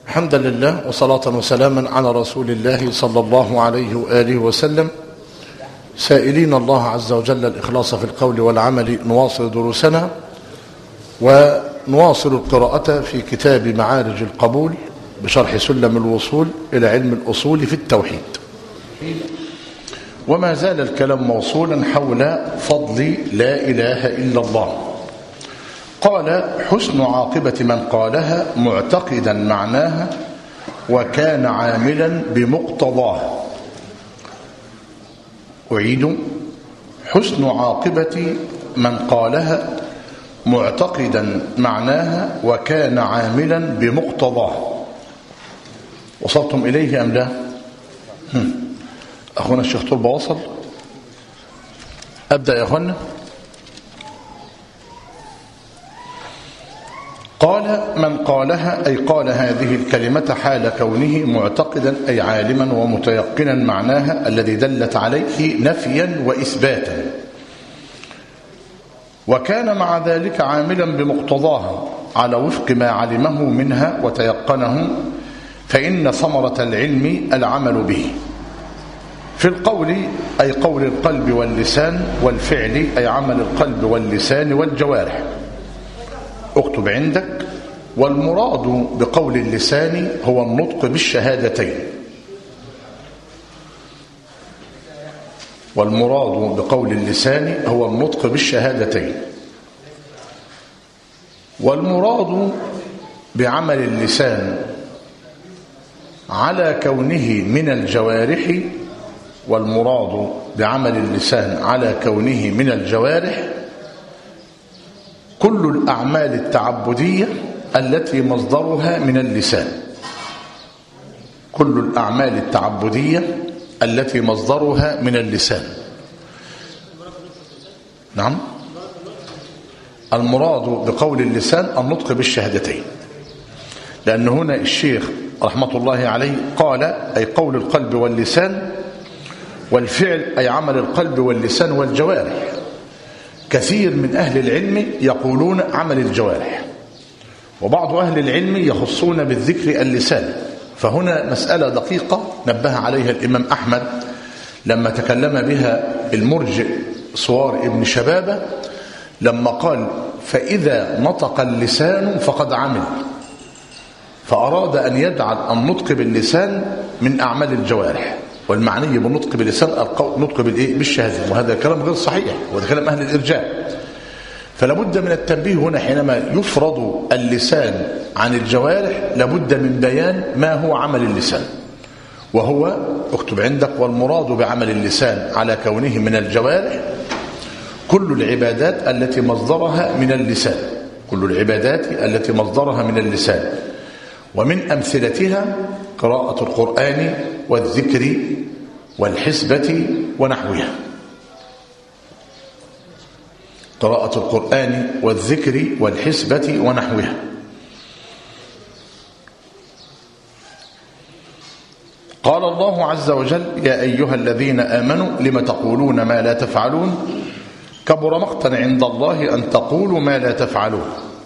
حمدا لله وصلاة وسلاما على رسول الله صلى الله عليه وآله وسلم. سائلين الله عز وجل الإخلاص في القول والعمل، نواصل دروسنا ونواصل القراءة في كتاب معارج القبول بشرح سلم الوصول إلى علم الأصول في التوحيد. وما زال الكلام موصولا حول فضل لا إله إلا الله. قال: حسن عاقبة من قالها معتقدا معناها وكان عاملا بمقتضاها. أعيد: حسن عاقبة من قالها معتقدا معناها وكان عاملا بمقتضاها. وصلتم إليه أم لا؟ أخونا الشيخ طلبة وصل؟ أبدأ يا أخوانا. قال: من قالها أي قال هذه الكلمة حال كونه معتقدا أي عالما ومتيقنا معناها الذي دلت عليه نفيا وإثباتا، وكان مع ذلك عاملا بمقتضاها على وفق ما علمه منها وتيقنه، فإن ثمرة العلم العمل به في القول أي قول القلب واللسان، والفعل أي عمل القلب واللسان والجوارح. اكتب عندك: والمراد بقول اللسان هو النطق بالشهادتين. والمراد بقول اللسان هو النطق بالشهادتين. والمراد بعمل اللسان على كونه من الجوارح. والمراد بعمل اللسان على كونه من الجوارح كل الأعمال التعبدية التي مصدرها من اللسان. كل الأعمال التعبدية التي مصدرها من اللسان. نعم، المراد بقول اللسان النطق بالشهادتين، لأن هنا الشيخ رحمة الله عليه قال أي قول القلب واللسان، والفعل أي عمل القلب واللسان والجوارح. كثير من أهل العلم يقولون عمل الجوارح، وبعض أهل العلم يخصون بالذكر اللسان. فهنا مسألة دقيقة نبه عليها الإمام أحمد لما تكلم بها المرجئ صوار ابن شبابة، لما قال: فإذا نطق اللسان فقد عمل، فأراد أن يجعل النطق باللسان من أعمال الجوارح، والمعني بالنطق باللسان النطق بالشهادة، وهذا كلام غير صحيح، وهذا كلام أهل الإرجاء. فلا بد من التنبيه هنا حينما يفرض اللسان عن الجوارح، لابد من بيان ما هو عمل اللسان، وهو اكتب عندك: والمراد بعمل اللسان على كونه من الجوارح كل العبادات التي مصدرها من اللسان. كل العبادات التي مصدرها من اللسان، ومن أمثلتها قراءة القرآن والذكر والحسبة ونحوها. قراءة القرآن والذكر والحسبة ونحوها. قال الله عز وجل: يا أيها الذين آمنوا لم تقولون ما لا تفعلون كبر مقتا عند الله أن تقولوا ما لا تفعلون.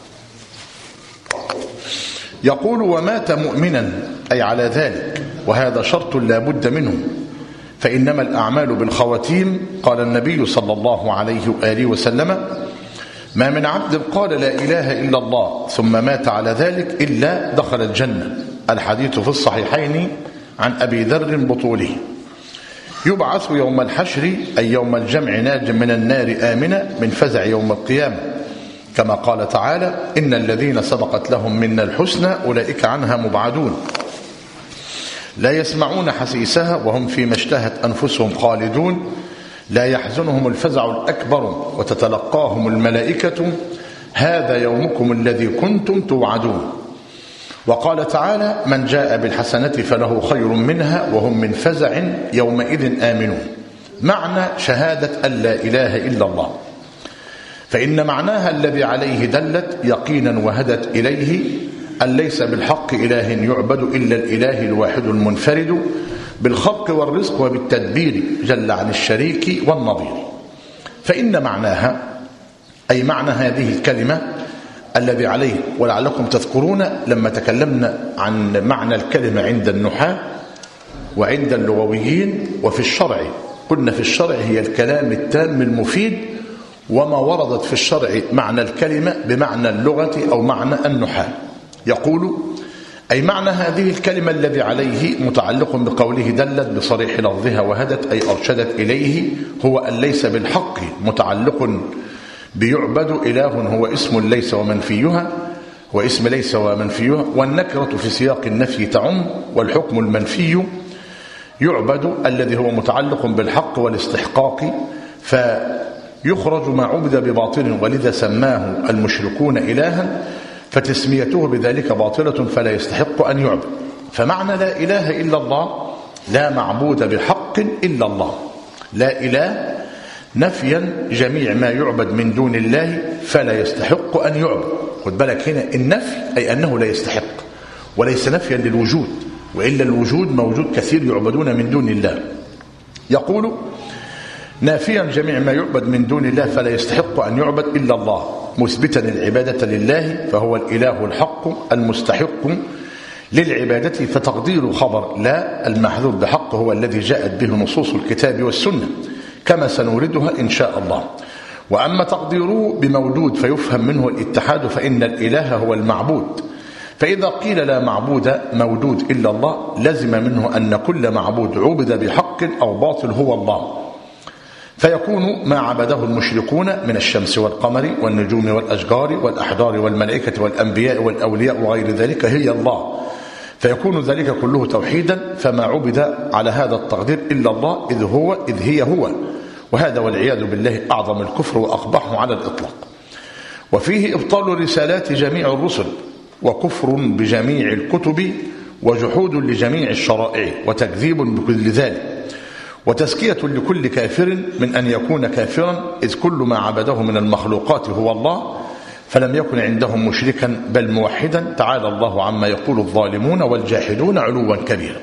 يقول: ومات مؤمنا أي على ذلك، وهذا شرط لا بد منه، فإنما الأعمال بالخواتيم. قال النبي صلى الله عليه وآله وسلم: ما من عبد قال لا إله إلا الله ثم مات على ذلك إلا دخل الجنة. الحديث في الصحيحين عن أبي ذر بطوله. يبعث يوم الحشر أي يوم الجمع ناج من النار آمنا من فزع يوم القيامة، كما قال تعالى: إن الذين سبقت لهم منا الحسنى أولئك عنها مبعدون لا يسمعون حسيسها وهم فيما اشتهت أنفسهم خالدون لا يحزنهم الفزع الأكبر وتتلقاهم الملائكة هذا يومكم الذي كنتم توعدون. وقال تعالى: من جاء بالحسنة فله خير منها وهم من فزع يومئذ آمنون. معنى شهادة أن لا إله إلا الله، فإن معناها الذي عليه دلت يقينا وهدت إليه أن ليس بالحق إله يعبد إلا الإله الواحد المنفرد بالخلق والرزق وبالتدبير جل عن الشريك والنظير. فإن معناها أي معنى هذه الكلمة الذي عليه. ولعلكم تذكرون لما تكلمنا عن معنى الكلمة عند النحاة وعند اللغويين وفي الشرع، قلنا في الشرع هي الكلام التام المفيد، وما وردت في الشرع معنى الكلمة بمعنى اللغة أو معنى النحاة. يقول أي معنى هذه الكلمة الذي عليه متعلق بقوله دلت بصريح لفظها وهدت أي أرشدت إليه، هو أن ليس بالحق متعلق بيعبد إله هو اسم ليس ومنفيها، واسم ليس ومنفيها، والنكرة في سياق النفي تعم، والحكم المنفي يعبد الذي هو متعلق بالحق والاستحقاق، فيخرج ما عبد بباطل، ولذا سماه المشركون إلها، فتسميته بذلك باطلة فلا يستحق أن يعبد. فمعنى لا إله إلا الله لا معبود بحق إلا الله. لا إله نفيا جميع ما يعبد من دون الله فلا يستحق أن يعبد. خد بالك هنا النفي أي أنه لا يستحق، وليس نفيا للوجود، وإلا الوجود موجود كثير يعبدون من دون الله. يقول نافيا جميع ما يعبد من دون الله فلا يستحق أن يعبد إلا الله، مثبتا العبادة لله فهو الإله الحق المستحق للعبادة. فتقدير خبر لا المحذوف بحق هو الذي جاءت به نصوص الكتاب والسنة كما سنوردها إن شاء الله. وأما تقديره بموجود فيفهم منه الاتحاد، فإن الإله هو المعبود، فإذا قيل لا معبود موجود إلا الله لزم منه أن كل معبود عبد بحق أو باطل هو الله، فيكون ما عبده المشركون من الشمس والقمر والنجوم والأشجار والأحجار والملائكة والأنبياء والأولياء وغير ذلك هي الله، فيكون ذلك كله توحيدا، فما عبد على هذا التقدير إلا الله إذ هي هو، وهذا والعياذ بالله أعظم الكفر وأقبحه على الإطلاق. وفيه إبطال رسالات جميع الرسل، وكفر بجميع الكتب، وجحود لجميع الشرائع، وتكذيب بكل ذلك، وتزكية لكل كافر من أن يكون كافرا، إذ كل ما عبده من المخلوقات هو الله، فلم يكن عندهم مشركا بل موحدا، تعالى الله عما يقول الظالمون والجاحدون علوا كبيرا.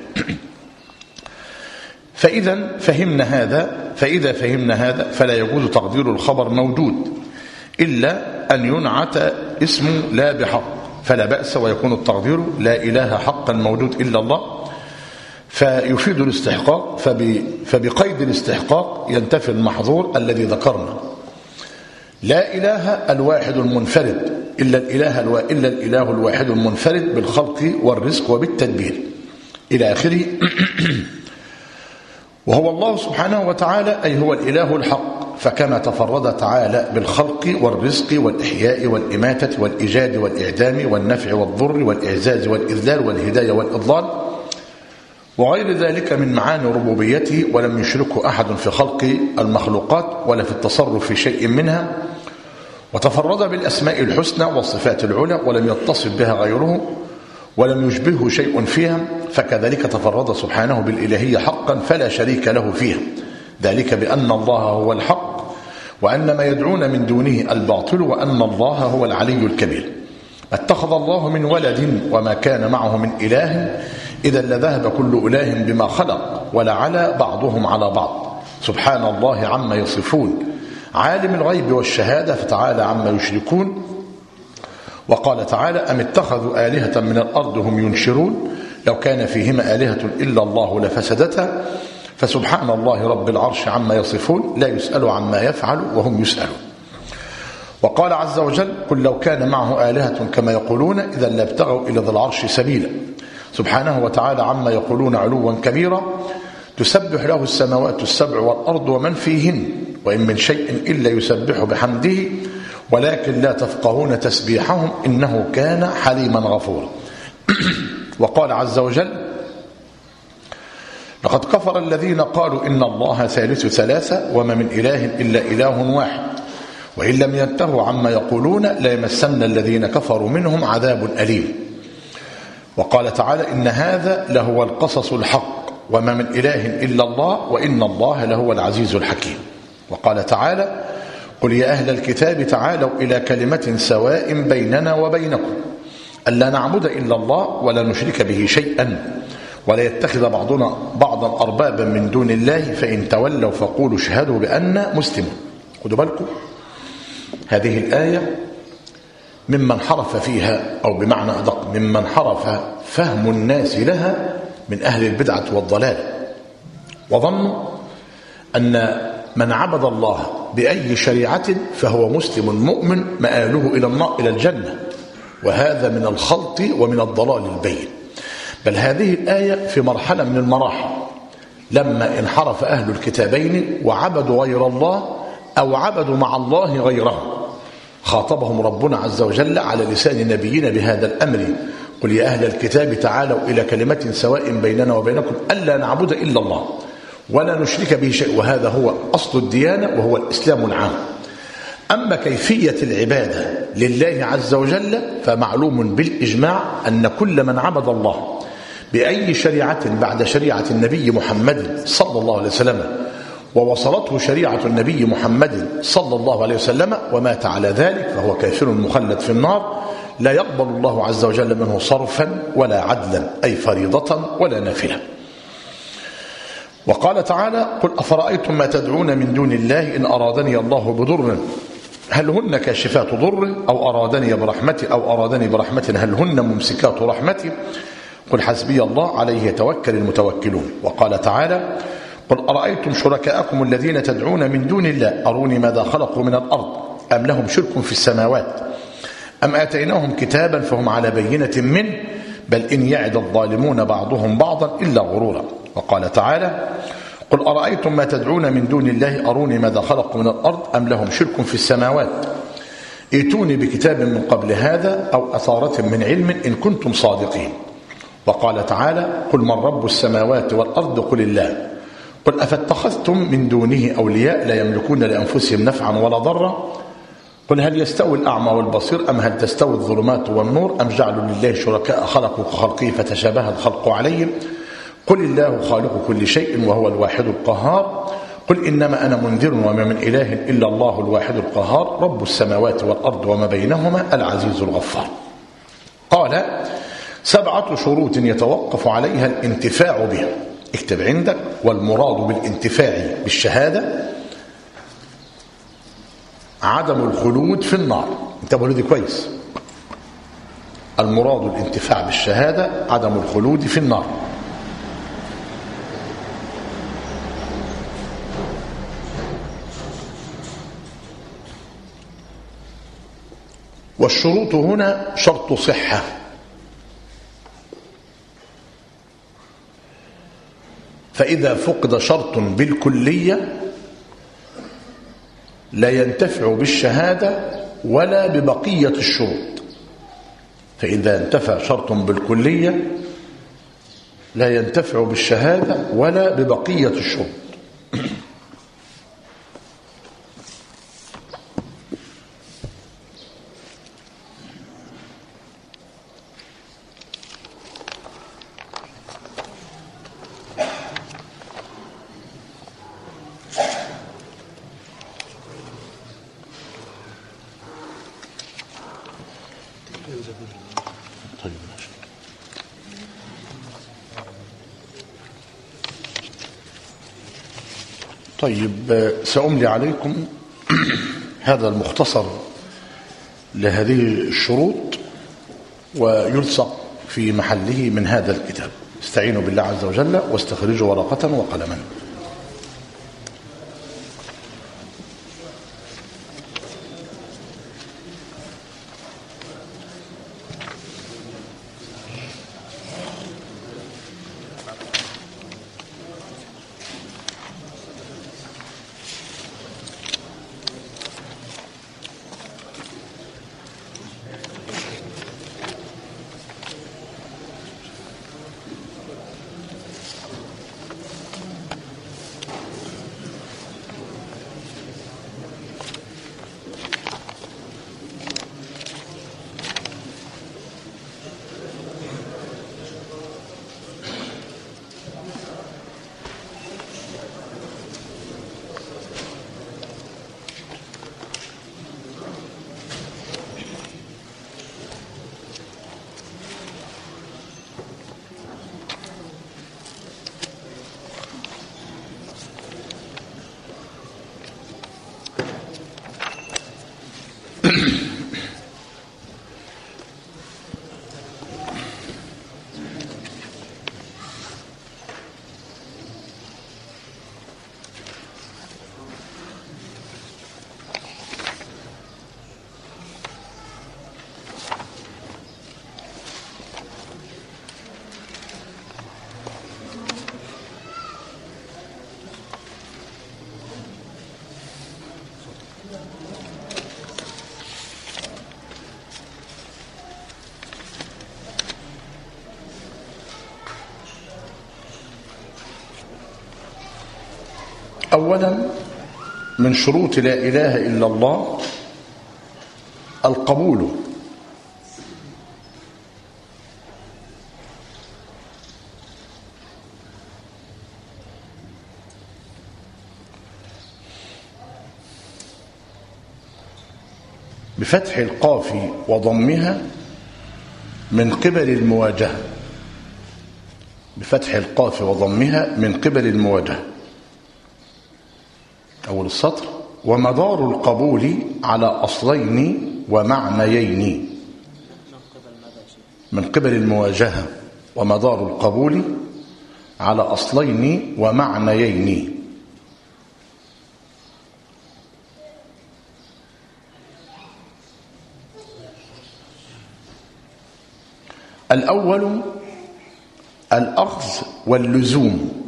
فإذا فهمنا هذا فلا يجوز تقدير الخبر موجود إلا أن ينعت اسم لا بحق، فلا بأس، ويكون التقدير لا إله حقا موجود إلا الله، فيفيد الاستحقاق، فبقيد الاستحقاق ينتفي المحظور الذي ذكرنا. لا إله الواحد المنفرد إلا الإله الواحد المنفرد بالخلق والرزق وبالتدبير إلى آخره. وهو الله سبحانه وتعالى أي هو الإله الحق، فكما تفرد تعالى بالخلق والرزق والإحياء والإماتة والإيجاد والإعدام والنفع والضر والإعزاز والإذلال والهداية والإضلال وغير ذلك من معاني ربوبيته، ولم يشركه أحد في خلق المخلوقات ولا في التصرف في شيء منها، وتفرد بالأسماء الحسنى والصفات العلى ولم يتصف بها غيره ولم يشبهه شيء فيها، فكذلك تفرد سبحانه بالإلهية حقا فلا شريك له فيها، ذلك بأن الله هو الحق وأن ما يدعون من دونه الباطل وأن الله هو العلي الكبير. اتخذ الله من ولد وما كان معه من إله، إذا لذهب كل إله بما خلق ولعلى بعضهم على بعض، سبحان الله عما يصفون، عالم الغيب والشهادة فتعالى عما يشركون. وقال تعالى أم اتخذوا آلهة من الأرض هم ينشرون، لو كان فيهما آلهة إلا الله لفسدتا، فسبحان الله رب العرش عما يصفون، لا يسأل عما يفعل وهم يسألون. وقال عز وجل قل لو كان معه آلهة كما يقولون إذا لابتغوا إلى ذي العرش سبيلا، سبحانه وتعالى عما يقولون علوا كبيرا، تسبح له السماوات السبع والأرض ومن فيهن، وإن من شيء إلا يسبح بحمده ولكن لا تفقهون تسبيحهم إنه كان حليما غفورا. وقال عز وجل لقد كفر الذين قالوا إن الله ثالث ثلاثة وما من إله إلا إله واحد وإن لم ينتهوا عما يقولون ليمسن الذين كفروا منهم عذاب أليم. وقال تعالى إن هذا لهو القصص الحق وما من إله إلا الله وإن الله لهو العزيز الحكيم. وقال تعالى قل يا أهل الكتاب تعالوا إلى كلمة سواء بيننا وبينكم ألا نعبد إلا الله ولا نشرك به شيئا ولا يتخذ بعضنا بعضا أربابا من دون الله فإن تولوا فقولوا اشهدوا بأننا مسلمون. خدوا بالكم هذه الآية ممن حرف فيها، أو بمعنى أدق ممن حرف فهم الناس لها من أهل البدعة والضلال، وظنوا أن من عبد الله بأي شريعة فهو مسلم مؤمن مآله إلى الجنة، وهذا من الخلط ومن الضلال البين. بل هذه الآية في مرحلة من المراحل لما انحرف أهل الكتابين وعبدوا غير الله أو عبدوا مع الله غيره، خاطبهم ربنا عز وجل على لسان نبينا بهذا الأمر: قل يا أهل الكتاب تعالوا إلى كلمة سواء بيننا وبينكم ألا نعبد إلا الله ولا نشرك به شيء، وهذا هو أصل الديانة وهو الإسلام العام. أما كيفية العبادة لله عز وجل فمعلوم بالإجماع أن كل من عبد الله بأي شريعة بعد شريعة النبي محمد صلى الله عليه وسلم ووصلته شريعة النبي محمد صلى الله عليه وسلم ومات على ذلك فهو كافر مخلد في النار، لا يقبل الله عز وجل منه صرفا ولا عدلا، أي فريضة ولا نافلة. وقال تعالى: قل أفرأيتم ما تدعون من دون الله إن أرادني الله بضر هل هن كاشفات ضره أو أرادني برحمة هل هن ممسكات رحمته قل حسبي الله عليه يتوكل المتوكلون. وقال تعالى: قل أرأيتم شركاءكم الذين تدعون من دون الله أروني ماذا خلقوا من الأرض أم لهم شرك في السماوات أم آتيناهم كتابا فهم على بينة منه بل إن يعد الظالمون بعضهم بعضا إلا غرورا. وقال تعالى: قل أرأيتم ما تدعون من دون الله أروني ماذا خلقوا من الأرض أم لهم شرك في السماوات ائتوني بكتاب من قبل هذا أو أثارة من علم إن كنتم صادقين. وقال تعالى: قل من رب السماوات والأرض قل الله قل أفاتخذتم من دونه أولياء لا يملكون لأنفسهم نفعا ولا ضرا قل هل يستوي الأعمى والبصير أم هل تستوي الظلمات والنور أم جعلوا لله شركاء خلقوا كخلقه فتشابه الخلق عليهم قل الله خالق كل شيء وهو الواحد القهار قل إنما أنا منذر وما من إله إلا الله الواحد القهار رب السماوات والأرض وما بينهما العزيز الغفار. قال: 7 شروط يتوقف عليها الانتفاع بها. اكتب عندك: والمراد بالانتفاع بالشهادة عدم الخلود في النار. انتبهوا لدي كويس. المراد الانتفاع بالشهادة عدم الخلود في النار. والشروط هنا شرط صحة، فإذا فقد شرط بالكلية لا ينتفع بالشهادة ولا ببقية الشروط. فإذا انتفع شرط بالكلية لا ينتفع بالشهادة ولا ببقية الشروط. طيب، سأملي عليكم هذا المختصر لهذه الشروط ويلصق في محله من هذا الكتاب. استعينوا بالله عز وجل واستخرجوا ورقة وقلما. أولا من شروط لا إله إلا الله القبول، بفتح القاف وضمها من قبل المواجهة، بفتح القاف وضمها من قبل المواجهة. أول السطر: ومدار القبول على أصلين ومعنيين. من قبل المواجهة، ومدار القبول على أصلين ومعنيين. الأول الأخذ واللزوم.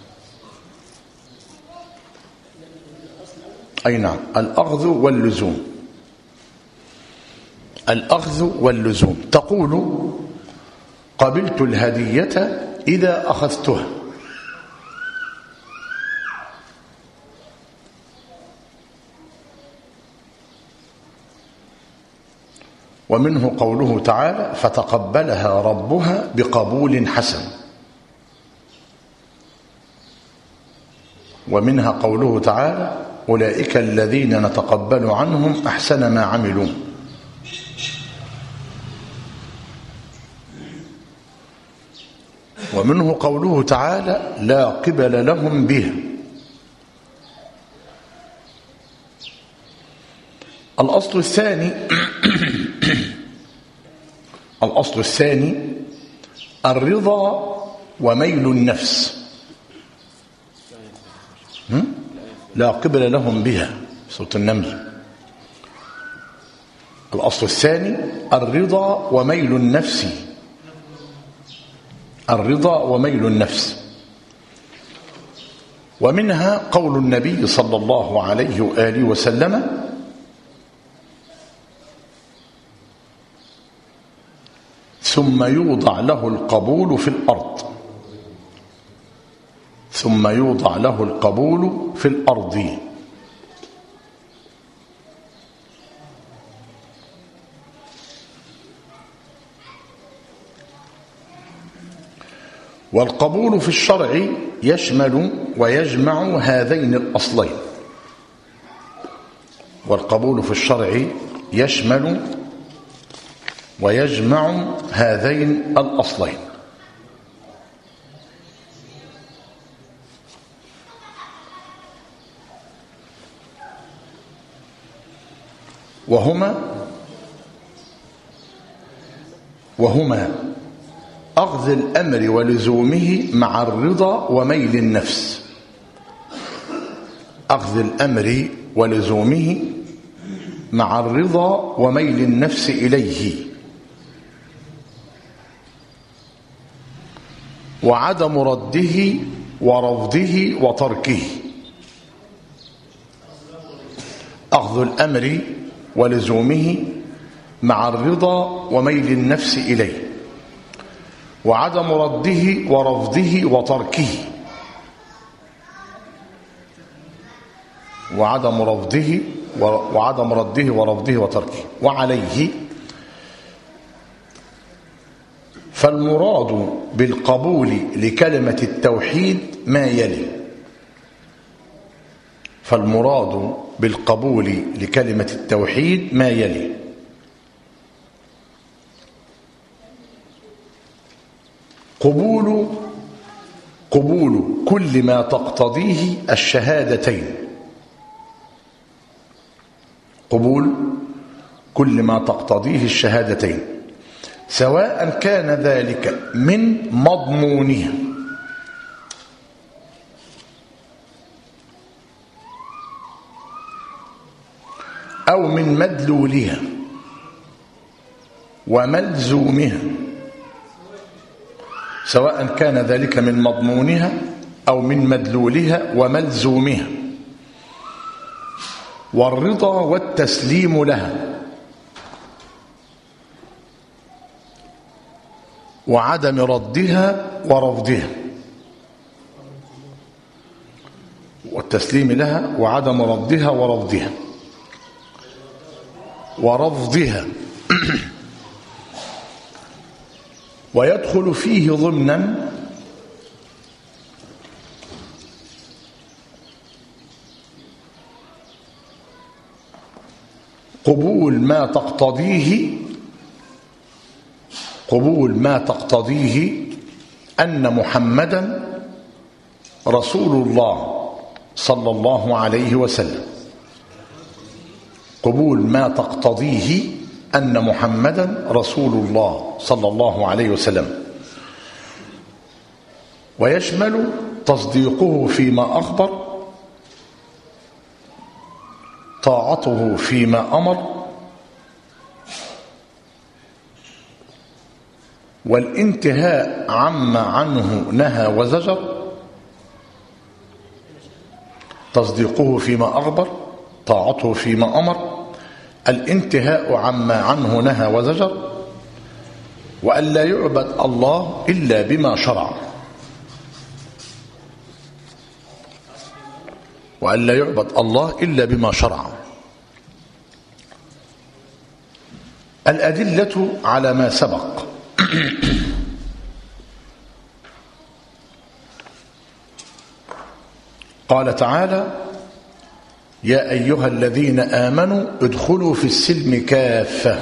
أي نعم، الأخذ واللزوم. الأخذ واللزوم. تقول: قبلت الهدية إذا أخذتها. ومنه قوله تعالى: فتقبلها ربها بقبول حسن. ومنها قوله تعالى: أولئك الذين نتقبل عنهم أحسن ما عملوا. ومنه قوله تعالى: لا قبل لهم به. الأصل الثاني الأصل الثاني الرضا وميل النفس. لا قبل لهم بها، سورة النمل. الأصل الثاني الرضا وميل النفس. الرضا وميل النفس. ومنها قول النبي صلى الله عليه وآله وسلم: ثم يوضع له القبول في الأرض. ثم يوضع له القبول في الأرض. والقبول في الشرع يشمل ويجمع هذين الأصلين. والقبول في الشرع يشمل ويجمع هذين الأصلين. وهما أخذ الأمر ولزومه مع الرضا وميل النفس. أخذ الأمر ولزومه مع الرضا وميل النفس إليه. وعدم رده ورفضه وتركه. أخذ الأمر ولزومه مع الرضا وميل النفس إليه. وعدم رده ورفضه وتركه. وعدم رده ورفضه وتركه. وعليه فالمراد بالقبول لكلمة التوحيد ما يلي. فالمراد بالقبول لكلمة التوحيد ما يلي: قبول كل ما تقتضيه الشهادتين. قبول كل ما تقتضيه الشهادتين، سواء كان ذلك من مضمونها أو من مدلولها وملزومها. سواء كان ذلك من مضمونها أو من مدلولها وملزومها. والرضا والتسليم لها. وعدم ردها ورفضها. والتسليم لها وعدم ردها ورفضها ويدخل فيه ضمنا قبول ما تقتضيه أن محمدا رسول الله صلى الله عليه وسلم. قبول ما تقتضيه أن محمدا رسول الله صلى الله عليه وسلم، ويشمل تصديقه فيما أخبر، طاعته فيما أمر، والانتهاء عما عنه نهى وزجر. تصديقه فيما أخبر، طاعته فيما أمر، الانتهاء عما عنه نهى وزجر، وأن لا يعبد الله إلا بما شرع، وأن لا يعبد الله إلا بما شرع. الأدلة على ما سبق. قال تعالى: يا أيها الذين آمنوا ادخلوا في السلم كافة.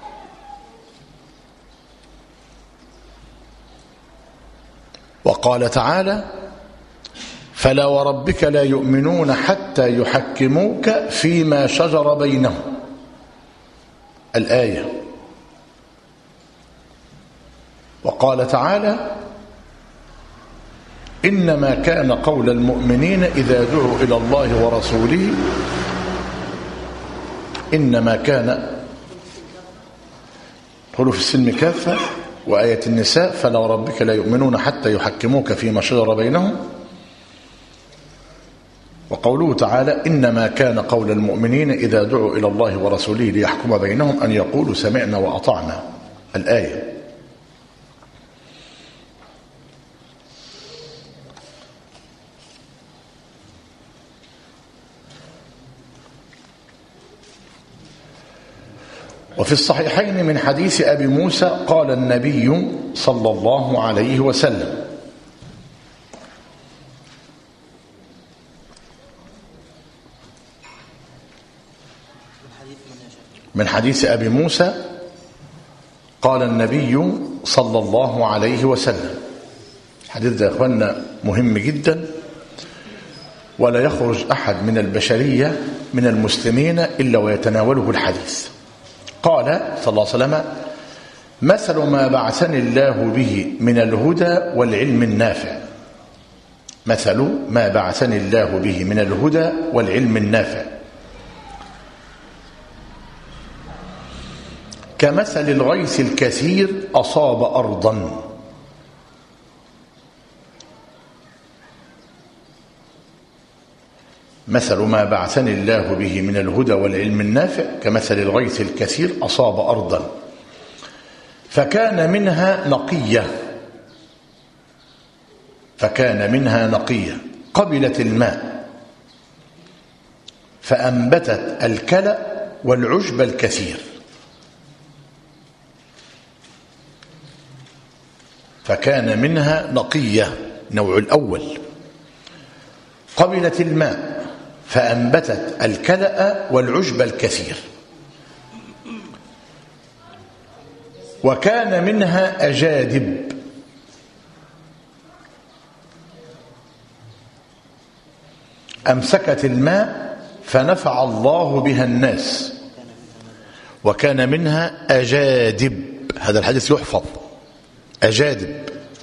وقال تعالى: فلا وربك لا يؤمنون حتى يحكموك فيما شجر بينهم. الآية. وقال تعالى: إنما كان قول المؤمنين إذا دعوا إلى الله ورسوله إنما كان ادخلوا في السلم كافة. وآية النساء: فلا وربك لا يؤمنون حتى يحكموك فيما شجر بينهم. وقوله تعالى: إنما كان قول المؤمنين إذا دعوا إلى الله ورسوله ليحكم بينهم أن يقولوا سمعنا وأطعنا. الآية. وفي الصحيحين من حديث أبي موسى قال النبي صلى الله عليه وسلم: من حديث أبي موسى قال النبي صلى الله عليه وسلم. الحديث ده يا أخوانا مهم جدا، ولا يخرج أحد من البشرية من المسلمين إلا ويتناوله الحديث. قال صلى الله عليه وسلم: مثل ما بعثني الله به من الهدى والعلم النافع. مثل ما بعثني الله به من الهدى والعلم النافع كمثل الغيث الكثير أصاب أرضا. مثل ما بعثني الله به من الهدى والعلم النافع كمثل الغيث الكثير أصاب أرضا فكان منها نقية قبلت الماء فأنبتت الكلأ والعشب الكثير. فكان منها نقية، نوع الأول، قبلت الماء فأنبتت الكلأ والعشب الكثير. وكان منها أجادب أمسكت الماء فنفع الله بها الناس. وكان منها أجادب، هذا الحديث يحفظ، أجادب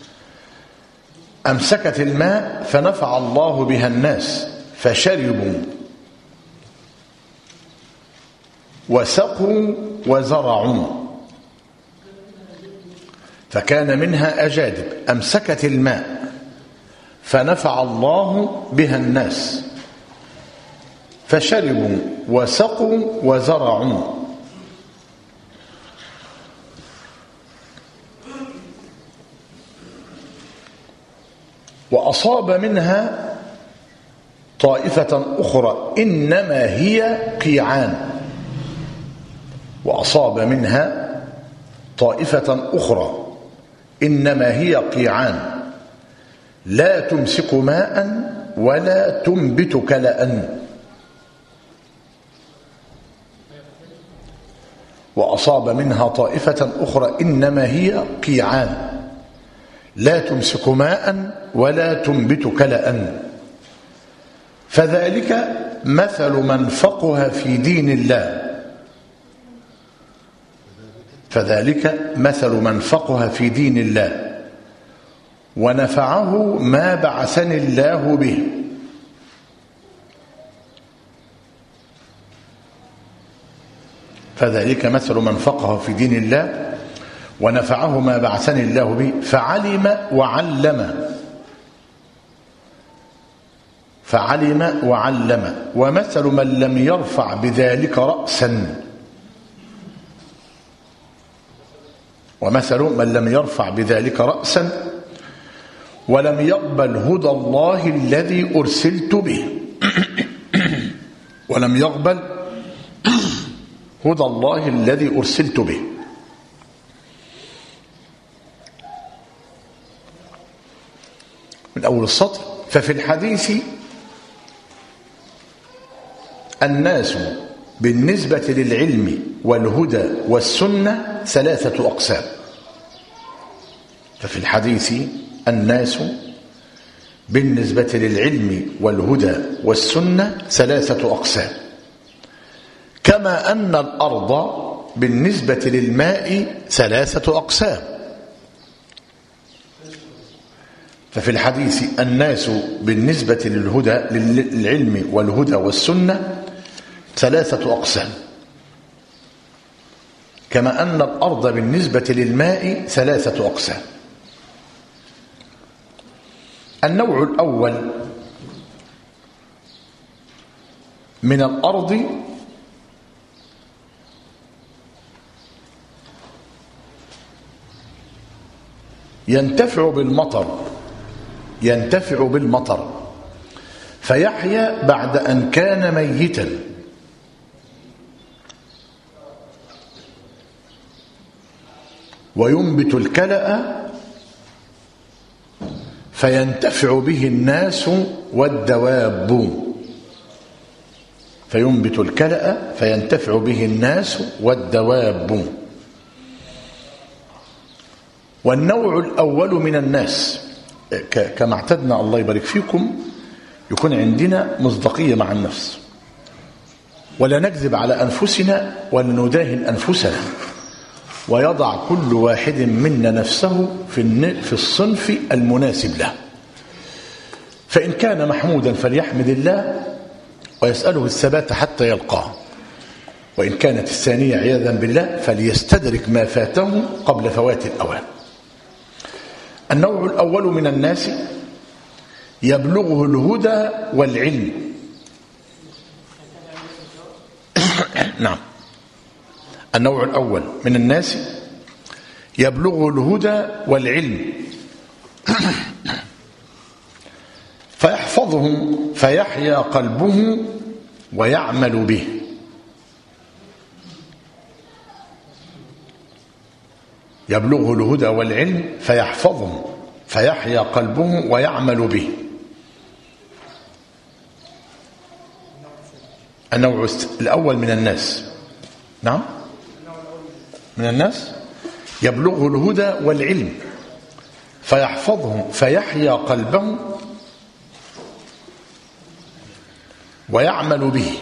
أمسكت الماء فنفع الله بها الناس فشربوا وسقوا وزرعوا. فكان منها أجادب أمسكت الماء فنفع الله بها الناس فشربوا وسقوا وزرعوا. وأصاب منها طائفة أخرى إنما هي قيعان. وأصاب منها طائفة أخرى إنما هي قيعان لا تمسك ماء ولا تنبت كلأ. وأصاب منها طائفة أخرى إنما هي قيعان لا تمسك ماء ولا تنبت كلأ. فذلك مثل من فقه في دين الله. فذلك مثل من فقه في دين الله ونفعه ما بعثني الله به. فذلك مثل من فقه في دين الله ونفعه ما بعثني الله به فعلم وعلم. فعلم وعلم. ومثل من لم يرفع بذلك رأسا. ومثل من لم يرفع بذلك رأسا ولم يقبل هدى الله الذي أرسلت به. ولم يقبل هدى الله الذي أرسلت به. من أول السطر. ففي الحديث الناس بالنسبة للعلم والهدى والسنة ثلاثة أقسام. ففي الحديث الناس بالنسبة للعلم والهدى والسنة ثلاثة أقسام. كما أن الأرض بالنسبة للماء ثلاثة أقسام. ففي الحديث الناس بالنسبة للعلم والهدى والسنة ثلاثة أقسام. كما أن الأرض بالنسبة للماء ثلاثة أقسام. النوع الأول من الأرض ينتفع بالمطر فيحيا بعد أن كان ميتا. وينبت الكلأ فينتفع به الناس والدواب. فينبت الكلأ فينتفع به الناس والدواب. والنوع الأول من الناس كما اعتدنا الله يبارك فيكم يكون عندنا مصداقية مع النفس ولا نكذب على أنفسنا ولا نداهن أنفسنا ويضع كل واحد منا نفسه في الصنف المناسب له. فإن كان محمودا فليحمد الله ويسأله الثبات حتى يلقاه. وإن كانت الثانية عياذا بالله فليستدرك ما فاته قبل فوات الأوان. النوع الأول من الناس يبلغه الهدى والعلم. نعم. النوع الأول من الناس يبلغه الهدى والعلم فيحفظهم فيحيا قلبه ويعمل به. يبلغه الهدى والعلم فيحفظهم فيحيا قلبه ويعمل به. النوع الأول من الناس. نعم. من الناس يبلغه الهدى والعلم فيحفظهم فيحيا قلبه ويعمل به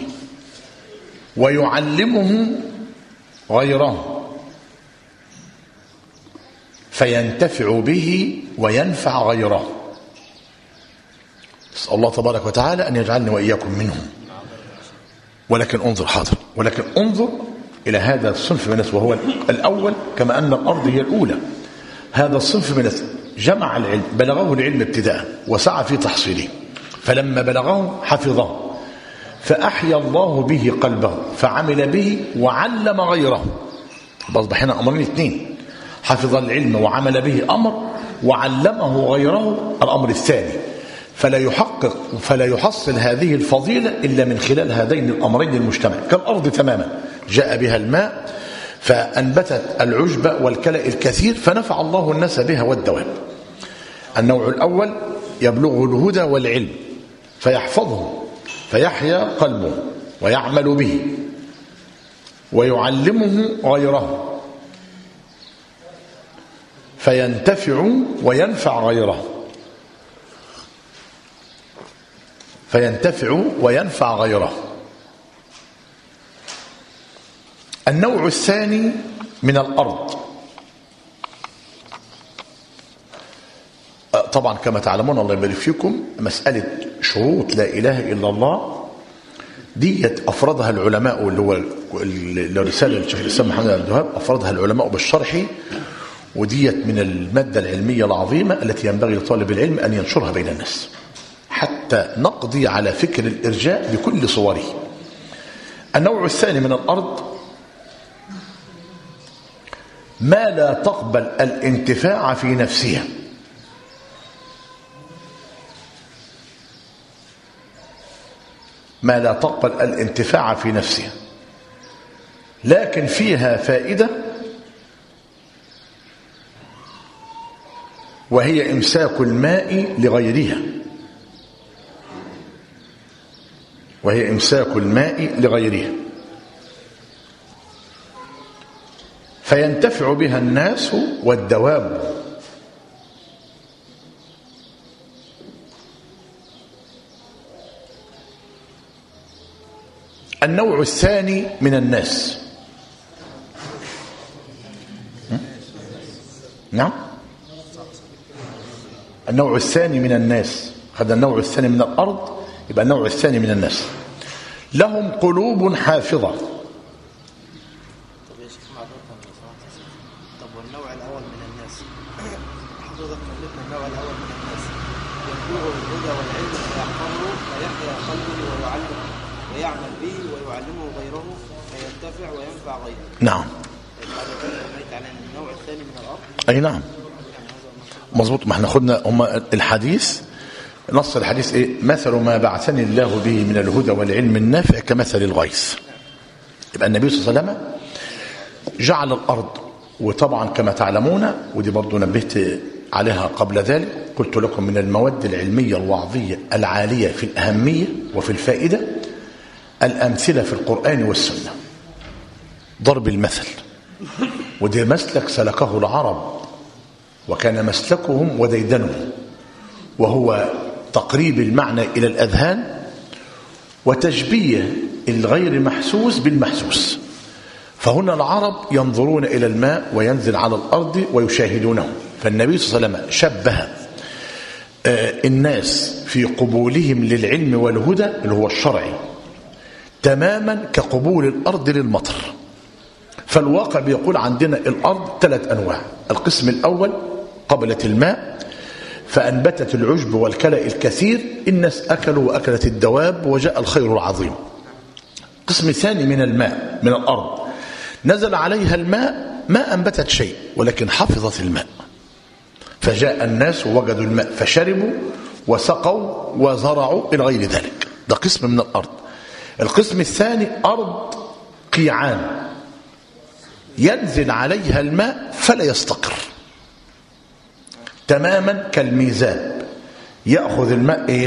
ويعلمه غيره فينتفع به وينفع غيره. نسأل الله تبارك وتعالى أن يجعلني وإياكم منهم. ولكن انظر حاضر ولكن انظر إلى هذا الصنف من الناس وهو الأول كما أن الأرض هي الأولى. هذا الصنف من الناس جمع العلم بلغه العلم ابتداء وسعى في تحصيله فلما بلغه حفظه فأحيا الله به قلبه فعمل به وعلم غيره. أصبح هنا أمرين اثنين. حفظ العلم وعمل به أمر وعلمه غيره الأمر الثاني. فلا يحصل هذه الفضيلة إلا من خلال هذين الأمرين المجتمع. كالأرض تماما جاء بها الماء فأنبتت العشب والكلأ الكثير فنفع الله الناس بها والدواب. النوع الأول يبلغه الهدى والعلم فيحفظه فيحيا قلبه ويعمل به ويعلمه غيره فينتفع وينفع غيره. النوع الثاني من الأرض، طبعا كما تعلمون الله يبارك فيكم، مسألة شروط لا إله إلا الله ديت أفردها العلماء، اللي هو الرسالة للشيخ الإسلام محمد بن عبد الوهاب أفردها العلماء بالشرح، وديت من المادة العلمية العظيمة التي ينبغي لطالب العلم أن ينشرها بين الناس حتى نقضي على فكر الإرجاء بكل صوره. النوع الثاني من الأرض ما لا تقبل الانتفاع في نفسها، ما لا تقبل الانتفاع في نفسها لكن فيها فائدة، وهي إمساك الماء لغيرها، فينتفع بها الناس والدواب. النوع الثاني من الناس، نعم النوع الثاني من الناس، هذا النوع الثاني من الأرض، يبقى النوع الثاني من الناس لهم قلوب حافظة. طب يا شيخ طب والنوع الأول من الناس حضرتك كلمنا النوع الأول من الناس يبلغ الهدى والعلم فيحفظه فيحيا قلبه ويعلم ويعمل به ويعلمه غيره فينتفع وينفع غيره. نعم. على النوع الثاني من الأرض. أي نعم مظبوط. ما احنا خدنا الحديث، نص الحديث ايه؟ مثل ما بعثني الله به من الهدى والعلم النافع كمثل الغيث. يبقى النبي صلى الله عليه وسلم جعل الأرض، وطبعا كما تعلمون ودي برضو نبهت عليها قبل ذلك، قلت لكم من المواد العلمية الوعظية العالية في الأهمية وفي الفائدة الأمثلة في القرآن والسنة، ضرب المثل، ودي مسلك سلكه العرب وكان مسلكهم وديدنهم، وهو تقريب المعنى إلى الأذهان وتشبيه الغير محسوس بالمحسوس. فهنا العرب ينظرون إلى الماء وينزل على الأرض ويشاهدونه، فالنبي صلى الله عليه وسلم شبه الناس في قبولهم للعلم والهدى اللي هو الشرعي تماما كقبول الأرض للمطر. فالواقع بيقول عندنا الأرض 3 أنواع. القسم الأول قبلت الماء فأنبتت العشب والكلأ الكثير، الناس أكلوا وأكلت الدواب وجاء الخير العظيم. القسم الثاني من الماء من الأرض نزل عليها الماء ما أنبتت شيء ولكن حفظت الماء، فجاء الناس ووجدوا الماء فشربوا وسقوا وزرعوا إلى غير ذلك. ده قسم من الأرض. القسم الثاني أرض قيعان ينزل عليها الماء فلا يستقر، تماما كالميزان، يأخذ الماء إيه؟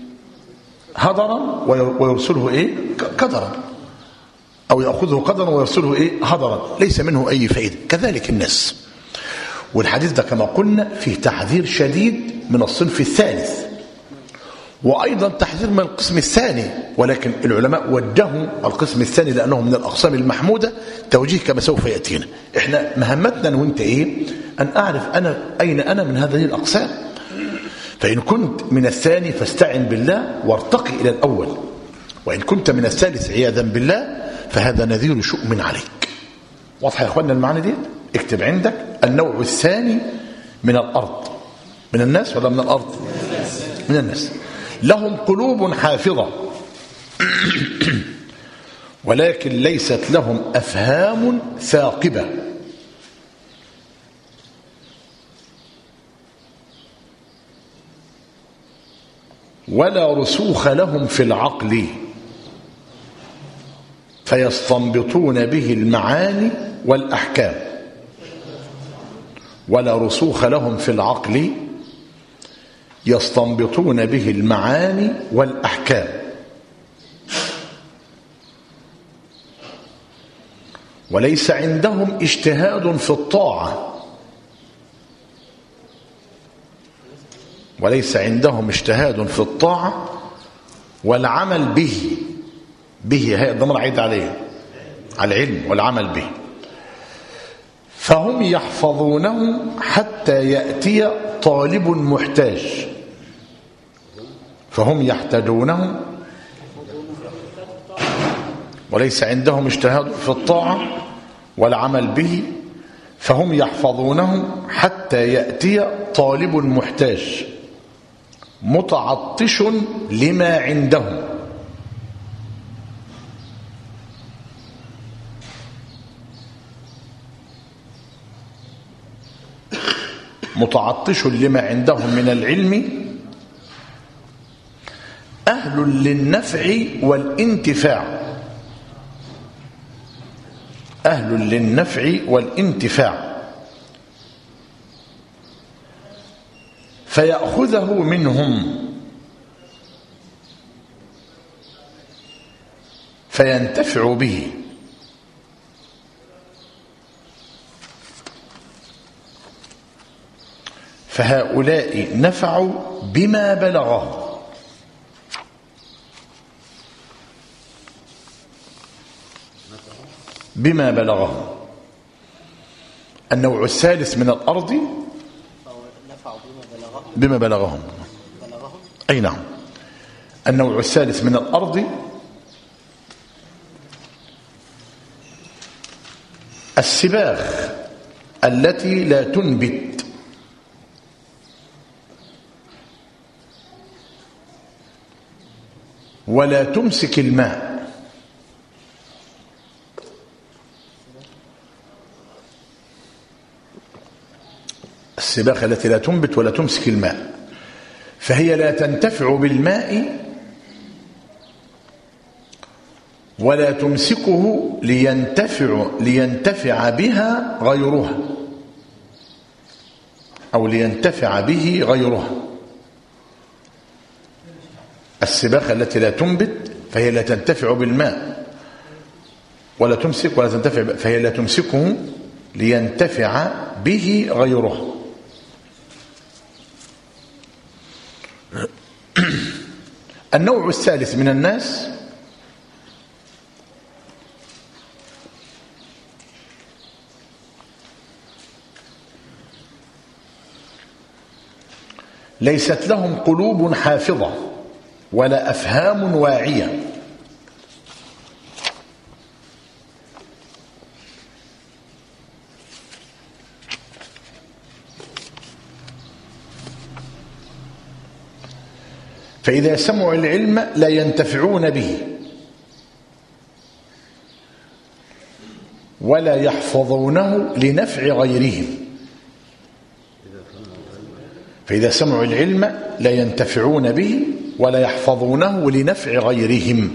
هدرا ويرسله إيه؟ قدرا، أو يأخذه قدرا ويرسله إيه؟ هدرا، ليس منه أي فائدة. كذلك الناس. والحديث ده كما قلنا فيه تحذير شديد من الصنف الثالث، وأيضا تحذير من القسم الثاني، ولكن العلماء وجهوا القسم الثاني لأنه من الأقسام المحمودة توجيه كما سوف يأتينا. إحنا مهمتنا وانت إيه؟ أن أعرف أنا أين أنا من هذه الأقسام. فإن كنت من الثاني فاستعن بالله وارتقي إلى الأول، وإن كنت من الثالث عياذا بالله فهذا نذير شؤم عليك. واضح يا أخواننا المعنى دي؟ اكتب عندك النوع الثاني من الأرض، من الناس ولا من الأرض؟ من الناس. لهم قلوب حافظة ولكن ليست لهم أفهام ثاقبة. ولا رسوخ لهم في العقل فيستنبطون به المعاني والأحكام. ولا رسوخ لهم في العقل يستنبطون به المعاني والأحكام. وليس عندهم اجتهاد في الطاعة. وليس عندهم اجتهاد في الطاعة والعمل به. به هي الضمير عيد عليه، على العلم والعمل به. فهم يحفظونه حتى يأتي طالب محتاج. فهم يحتاجونه وليس عندهم اجتهاد في الطاعة والعمل به، فهم يحفظونه حتى يأتي طالب محتاج متعطش لما عندهم. متعطش لما عندهم من العلم أهل للنفع والانتفاع. أهل للنفع والانتفاع فيأخذه منهم فينتفع به. فهؤلاء نفعوا بما بلغه. بما بلغه. النوع الثالث من الأرض بما بلغهم. أي نعم. النوع الثالث من الأرض السباخ التي لا تنبت ولا تمسك الماء. السباخ التي لا تنبت ولا تمسك الماء، فهي لا تنتفع بالماء ولا تمسكه لينتفع بها غيرها، أو لينتفع به غيرها. السباخ التي لا تنبت فهي لا تنتفع بالماء ولا تمسك ولا تنتفع، فهي لا تمسكه لينتفع به غيرها. النوع الثالث من الناس ليست لهم قلوب حافظة ولا أفهام واعية. فإذا سمعوا العلم لا ينتفعون به ولا يحفظونه لنفع غيرهم. فإذا سمعوا العلم لا ينتفعون به ولا يحفظونه لنفع غيرهم.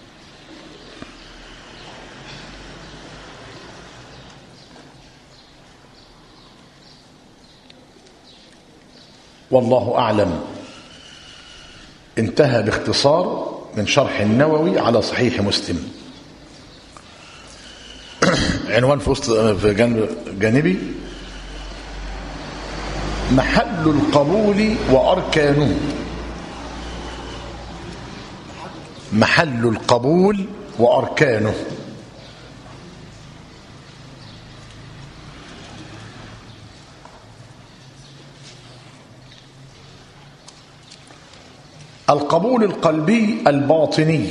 والله أعلم. انتهى باختصار من شرح النووي على صحيح مسلم. عنوان في وسط في جانبي: محل القبول وأركانه. محل القبول وأركانه. القبول القلبي الباطني.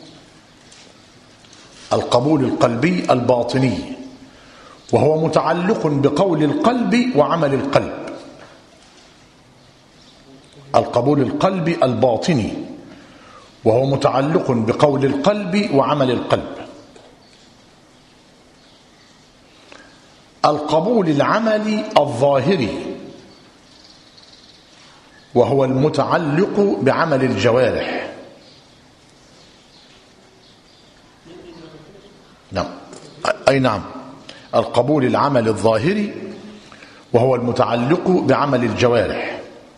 القبول القلبي الباطني وهو متعلق بقول القلب وعمل القلب. القبول القلبي الباطني وهو متعلق بقول القلب وعمل القلب. القبول العملي الظاهري وهو المتعلق بعمل الجوارح. نعم، أي نعم، القبول العمل الظاهري وهو المتعلق بعمل الجوارح.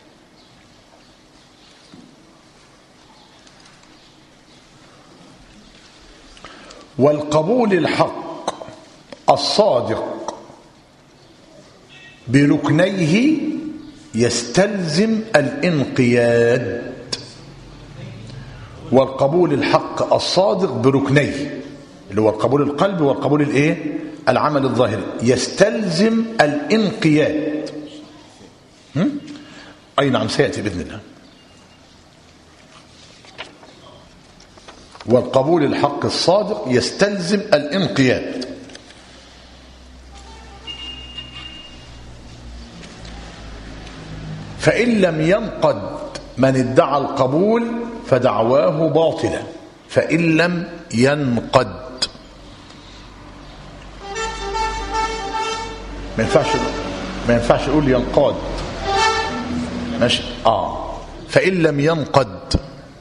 والقبول الحق الصادق بركنيه يستلزم الانقياد. والقبول الحق الصادق بركنيه اللي هو القبول القلب والقبول الايه العمل الظاهري يستلزم الانقياد. اي نعم، سياتي باذن الله. والقبول الحق الصادق يستلزم الانقياد. فإن لم ينقد من ادعى القبول فدعواه باطلة. فإن لم ينقد، ما ينفعش يقول ينقاد، ماشي. فإن لم ينقد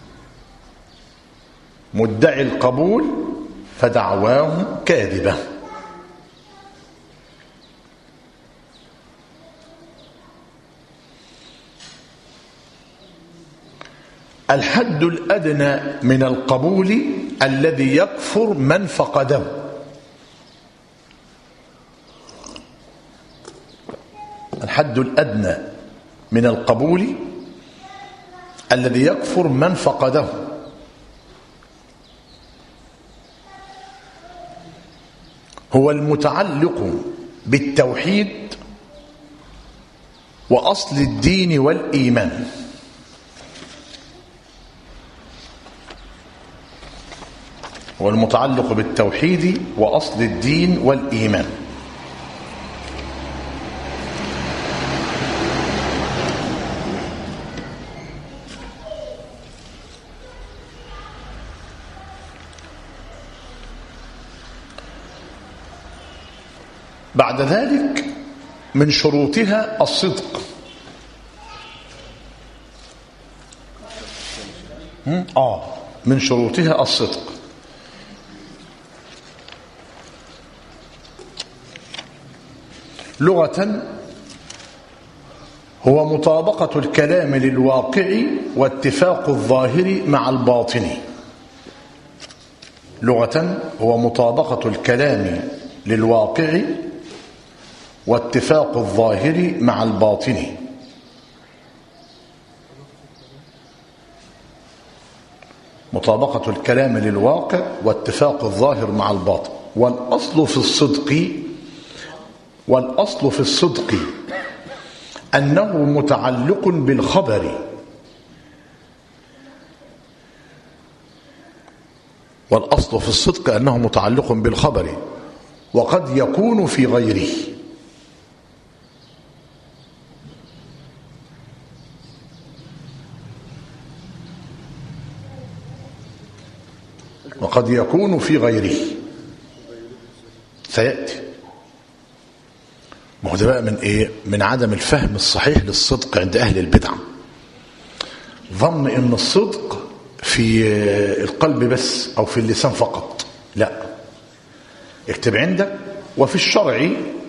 مدعي القبول فدعواه كاذبة. الحد الأدنى من القبول الذي يكفر من فقده. الحد الأدنى من القبول الذي يكفر من فقده هو المتعلق بالتوحيد وأصل الدين والإيمان. هو المتعلق بالتوحيد وأصل الدين والإيمان. بعد ذلك من شروطها الصدق. من شروطها الصدق. لغة هو مطابقة الكلام للواقع واتفاق الظاهر مع الباطن. لغة هو مطابقة الكلام للواقع واتفاق الظاهر مع الباطن. مطابقة الكلام للواقع واتفاق الظاهر مع الباطن. والأصل في الصدق أنه متعلق بالخبر. والأصل في الصدق أنه متعلق بالخبر وقد يكون في غيره. وقد يكون في غيره سيأتي. ما هو ده بقى من ايه؟ من عدم الفهم الصحيح للصدق عند اهل البدع. ظن ان الصدق في القلب بس او في اللسان فقط. لا، اكتب عندك وفي الشرع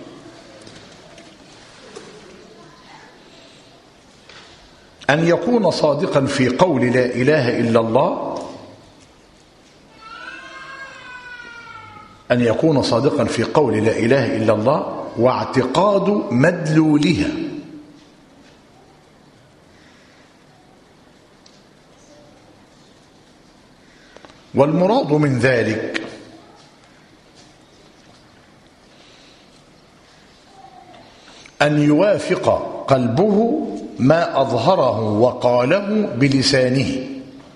ان يكون صادقا في قول لا اله الا الله، أن يكون صادقا في قول لا إله إلا الله واعتقاد مدلولها. والمراد من ذلك أن يوافق قلبه ما أظهره وقاله بلسانه.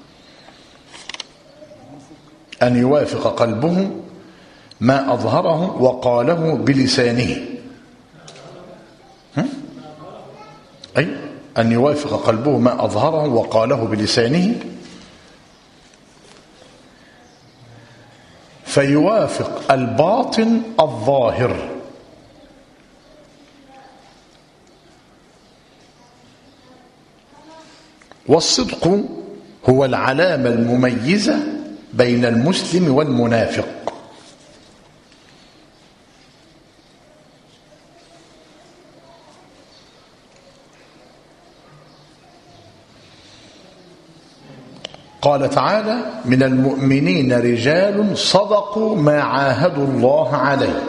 أن يوافق قلبه ما أظهره وقاله بلسانه. أي أن يوافق قلبه ما أظهره وقاله بلسانه فيوافق الباطن الظاهر. والصدق هو العلامة المميزة بين المسلم والمنافق. قال تعالى: من المؤمنين رجال صدقوا ما عاهدوا الله عليه.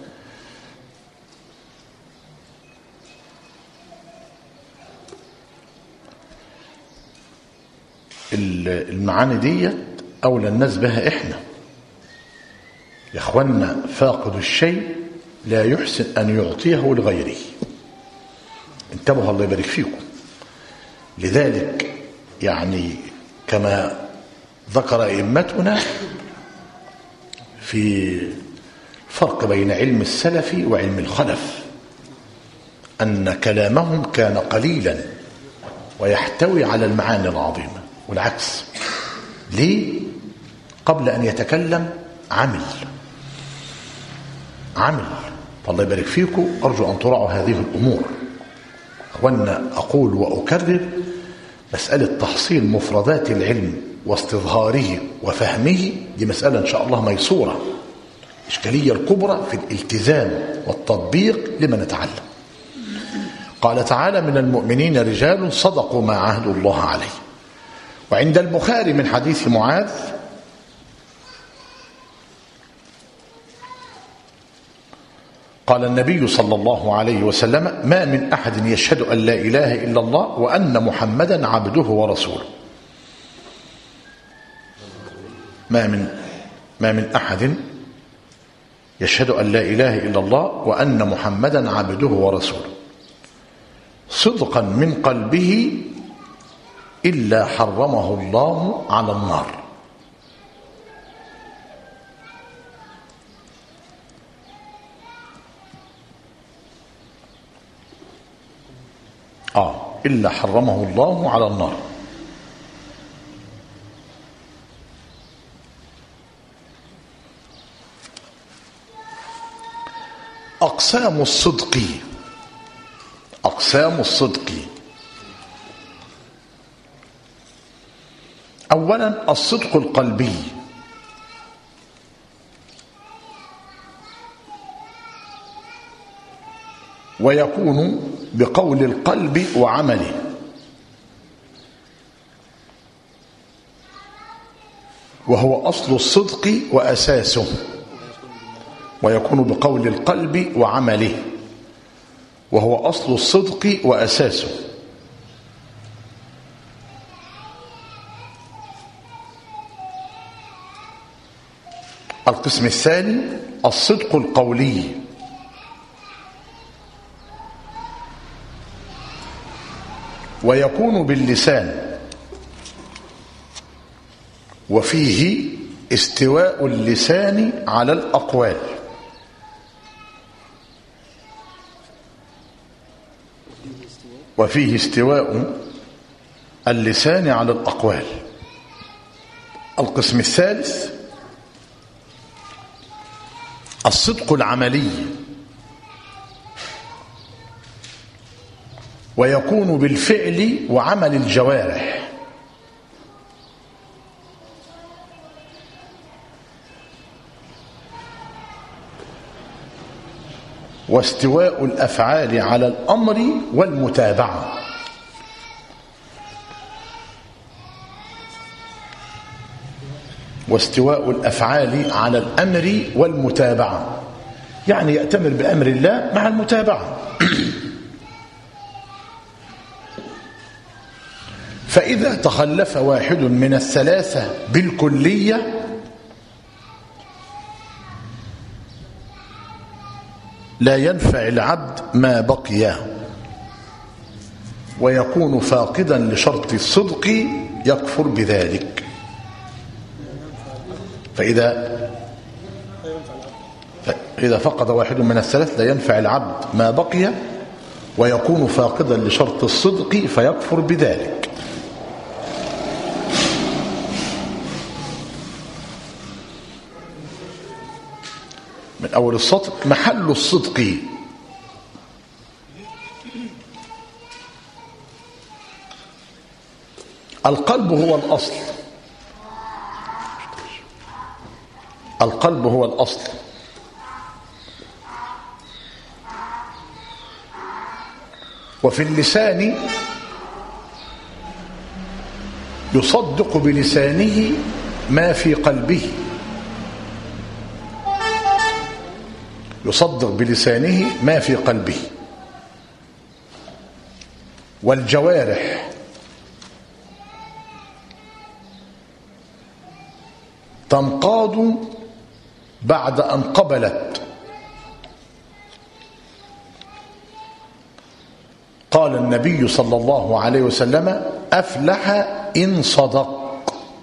المعاني دي أولى الناس بها إحنا يا إخوانا. فاقد الشيء لا يحسن أن يعطيه لغيره. انتبهوا الله يبارك فيكم. لذلك يعني كما ذكر أئمتنا في فرق بين علم السلف وعلم الخلف، أن كلامهم كان قليلا ويحتوي على المعاني العظيمة، والعكس. ليه؟ قبل أن يتكلم عمل. فالله يبارك فيكم. أرجو أن تراعوا هذه الأمور أخوانا. أقول وأكرر: مسألة تحصيل مفردات العلم واستظهاره وفهمه دي مسألة إن شاء الله ميسورة. الإشكالية الكبرى في الالتزام والتطبيق لمن نتعلم. قال تعالى: من المؤمنين رجال صدقوا ما عاهدوا الله عليه. وعند البخاري من حديث معاذ قال النبي صلى الله عليه وسلم: ما من أحد يشهد أن لا إله إلا الله وأن محمدا عبده ورسوله. ما من أحد يشهد أن لا إله إلا الله وأن محمدا عبده ورسوله صدقا من قلبه إلا حرمه الله على النار. إلا حرمه الله على النار. أقسام الصدق. أولا الصدق القلبي، ويكون بقول القلب وعمله، وهو أصل الصدق وأساسه. ويكون بقول القلب وعمله، وهو أصل الصدق وأساسه. القسم الثاني الصدق القولي، ويكون باللسان، وفيه استواء اللسان على الأقوال، وفيه استواء اللسان على الأقوال. القسم الثالث الصدق العملي، ويكون بالفعل وعمل الجوارح، واستواء الأفعال على الأمر والمتابعة. واستواء الأفعال على الأمر والمتابعة، يعني يأتمر بأمر الله مع المتابعة. فإذا تخلف واحد من الثلاثة بالكلية لا ينفع العبد ما بقي، ويكون فاقدا لشرط الصدق يكفر بذلك. فإذا فقد واحد من الثلاث لا ينفع العبد ما بقي، ويكون فاقدا لشرط الصدق فيكفر بذلك. من أول السطر محل الصدق القلب هو الأصل، القلب هو الأصل، وفي اللسان يصدق بلسانه ما في قلبه، يصدق بلسانه ما في قلبه. والجوارح تنقاد بعد أن قبلت. قال النبي صلى الله عليه وسلم: أفلح إن صدق.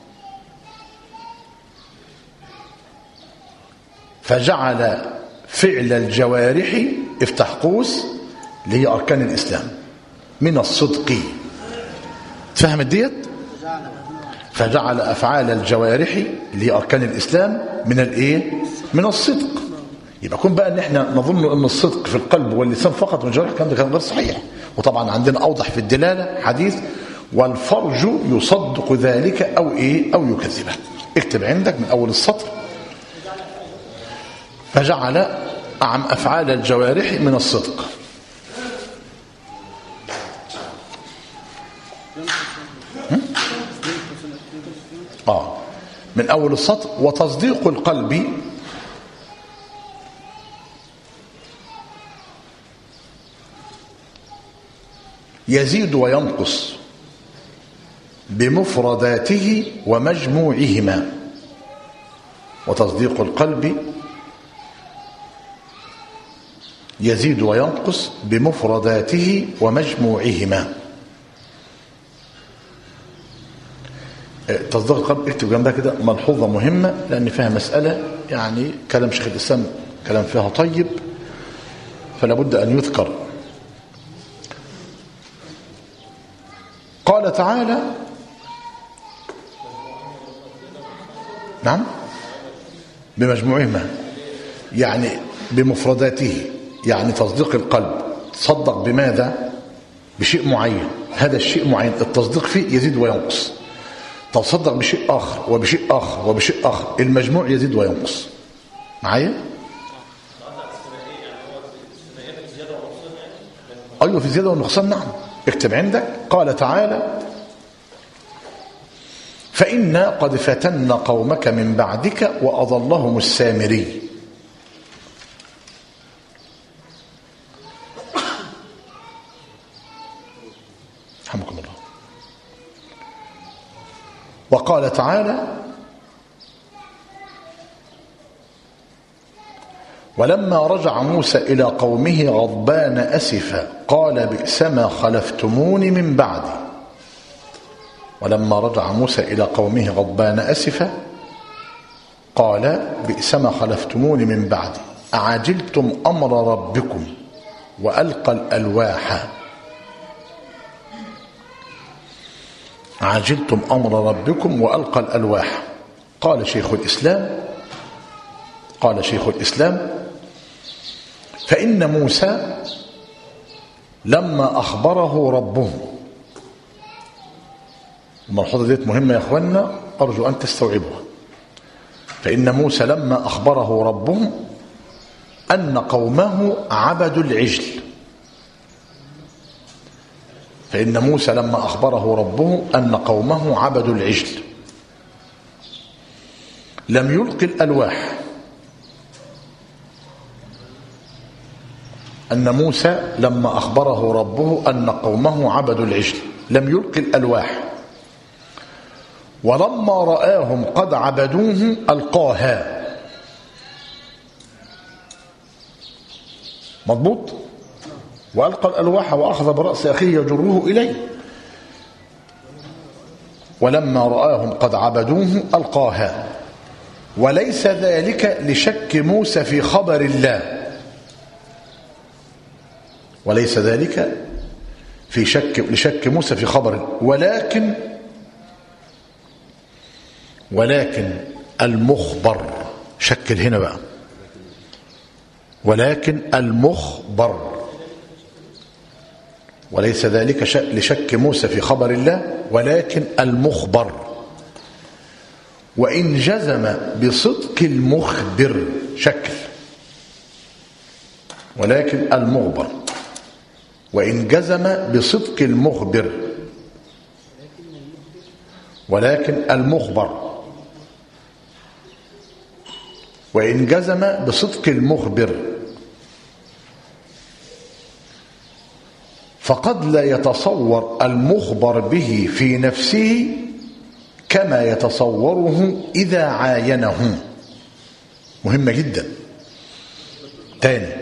فجعل فعل الجوارح، افتح قوس، اللي هي أركان الإسلام، من الصدق. تفهم ديت؟ فجعل أفعال الجوارح اللي هي أركان الإسلام من الإيه؟ من الصدق. يبقى يكون بقى ان احنا نظن ان الصدق في القلب واللسان فقط والجوارح، الكلام ده كان غير صحيح. وطبعا عندنا اوضح في الدلاله حديث: والفرج يصدق ذلك او ايه؟ او يكذبه. اكتب عندك من اول السطر: فجعل افعال الجوارح من الصدق. من اول السطر: وتصديق القلب يزيد وينقص بمفرداته ومجموعهما. وتصديق القلب يزيد وينقص بمفرداته ومجموعهما. تصديق القلب اكتب جنبها كده ملحوظة مهمة، لأن فيها مسألة يعني كلام شيخ الإسلام كلام فيها طيب، فلا بد أن يذكر. قال تعالى: نعم بمجموعهما، يعني بمفرداته، يعني تصديق القلب تصدق بماذا؟ بشيء معين، هذا الشيء معين التصديق فيه يزيد وينقص. تصدق بشيء آخر وبشيء آخر وبشيء آخر، المجموع يزيد وينقص. معايا؟ أيوة في زيادة ونقصان. نعم اكتب عندك. قال تعالى: فإنا قد فتنا قومك من بعدك وأضلهم السامري. رحمكم الله. وقال تعالى: ولما رجع موسى إلى قومه غضبان أسفا قال بئس ما خلفتموني من بعدي. ولما رجع موسى إلى قومه غضبان أسفا قال بئس ما خلفتموني من بعدي أعجلتم أمر ربكم وألقى الألواح. عجلتم أمر ربكم وألقى الألواح. قال شيخ الإسلام: فإن موسى لما أخبره ربه، الملحوظة ديت مهمة يا أخوانا، أرجو أن تستوعبها. فإن موسى لما أخبره ربه أن قومه عبدوا العجل. فإن موسى لما أخبره ربه أن قومه عبدوا العجل لم يلقي الألواح. أن موسى لما أخبره ربه أن قومه عبدوا العجل لم يلقي الألواح، ولما رآهم قد عبدوه ألقاها. مضبوط؟ وألقى الألواح وأخذ برأس أخيه يجره إليه. ولما رآهم قد عبدوه ألقاها. وليس ذلك لشك موسى في خبر الله، وليس ذلك في لشك موسى في خبر الله، ولكن المخبر، شكل هنا بقى، ولكن المخبر وليس ذلك لشك موسى في خبر الله، ولكن المخبر. وإن جزم بصدق المخبر شكل، ولكن المخبر. وإن جزم بصدق المخبر، ولكن المخبر. وإن جزم بصدق المخبر فقد لا يتصور المخبر به في نفسه كما يتصوره إذا عاينه. مهمة جدا. تاني،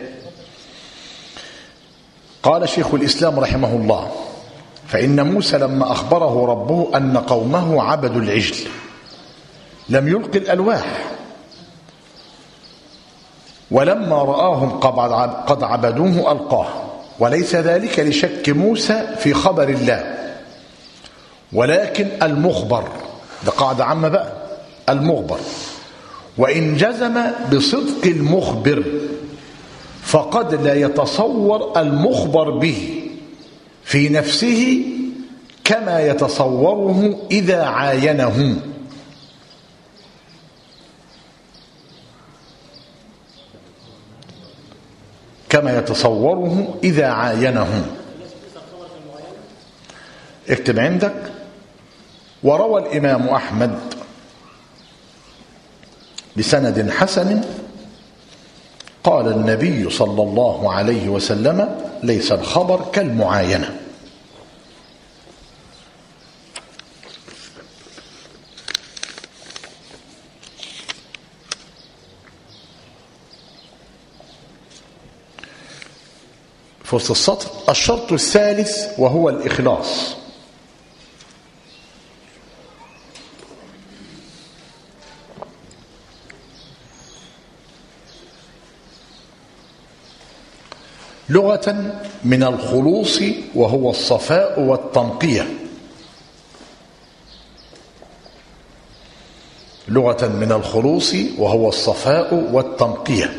قال شيخ الإسلام رحمه الله: فإن موسى لما أخبره ربه أن قومه عبدوا العجل لم يلقي الألواح، ولما رآهم قد عبدوه ألقاه، وليس ذلك لشك موسى في خبر الله، ولكن المخبر. ده قاعدة عامة بقى، المخبر. وإن جزم بصدق المخبر فقد لا يتصور المخبر به في نفسه كما يتصوره إذا عاينه. كما يتصوره إذا عاينه. اكتب عندك: وروى الإمام أحمد بسند حسن قال النبي صلى الله عليه وسلم: ليس الخبر كالمعاينة. في وسط السطر: الشرط الثالث وهو الإخلاص. لغة من الخلوص وهو الصفاء والتنقية. لغة من الخلوص وهو الصفاء والتنقية.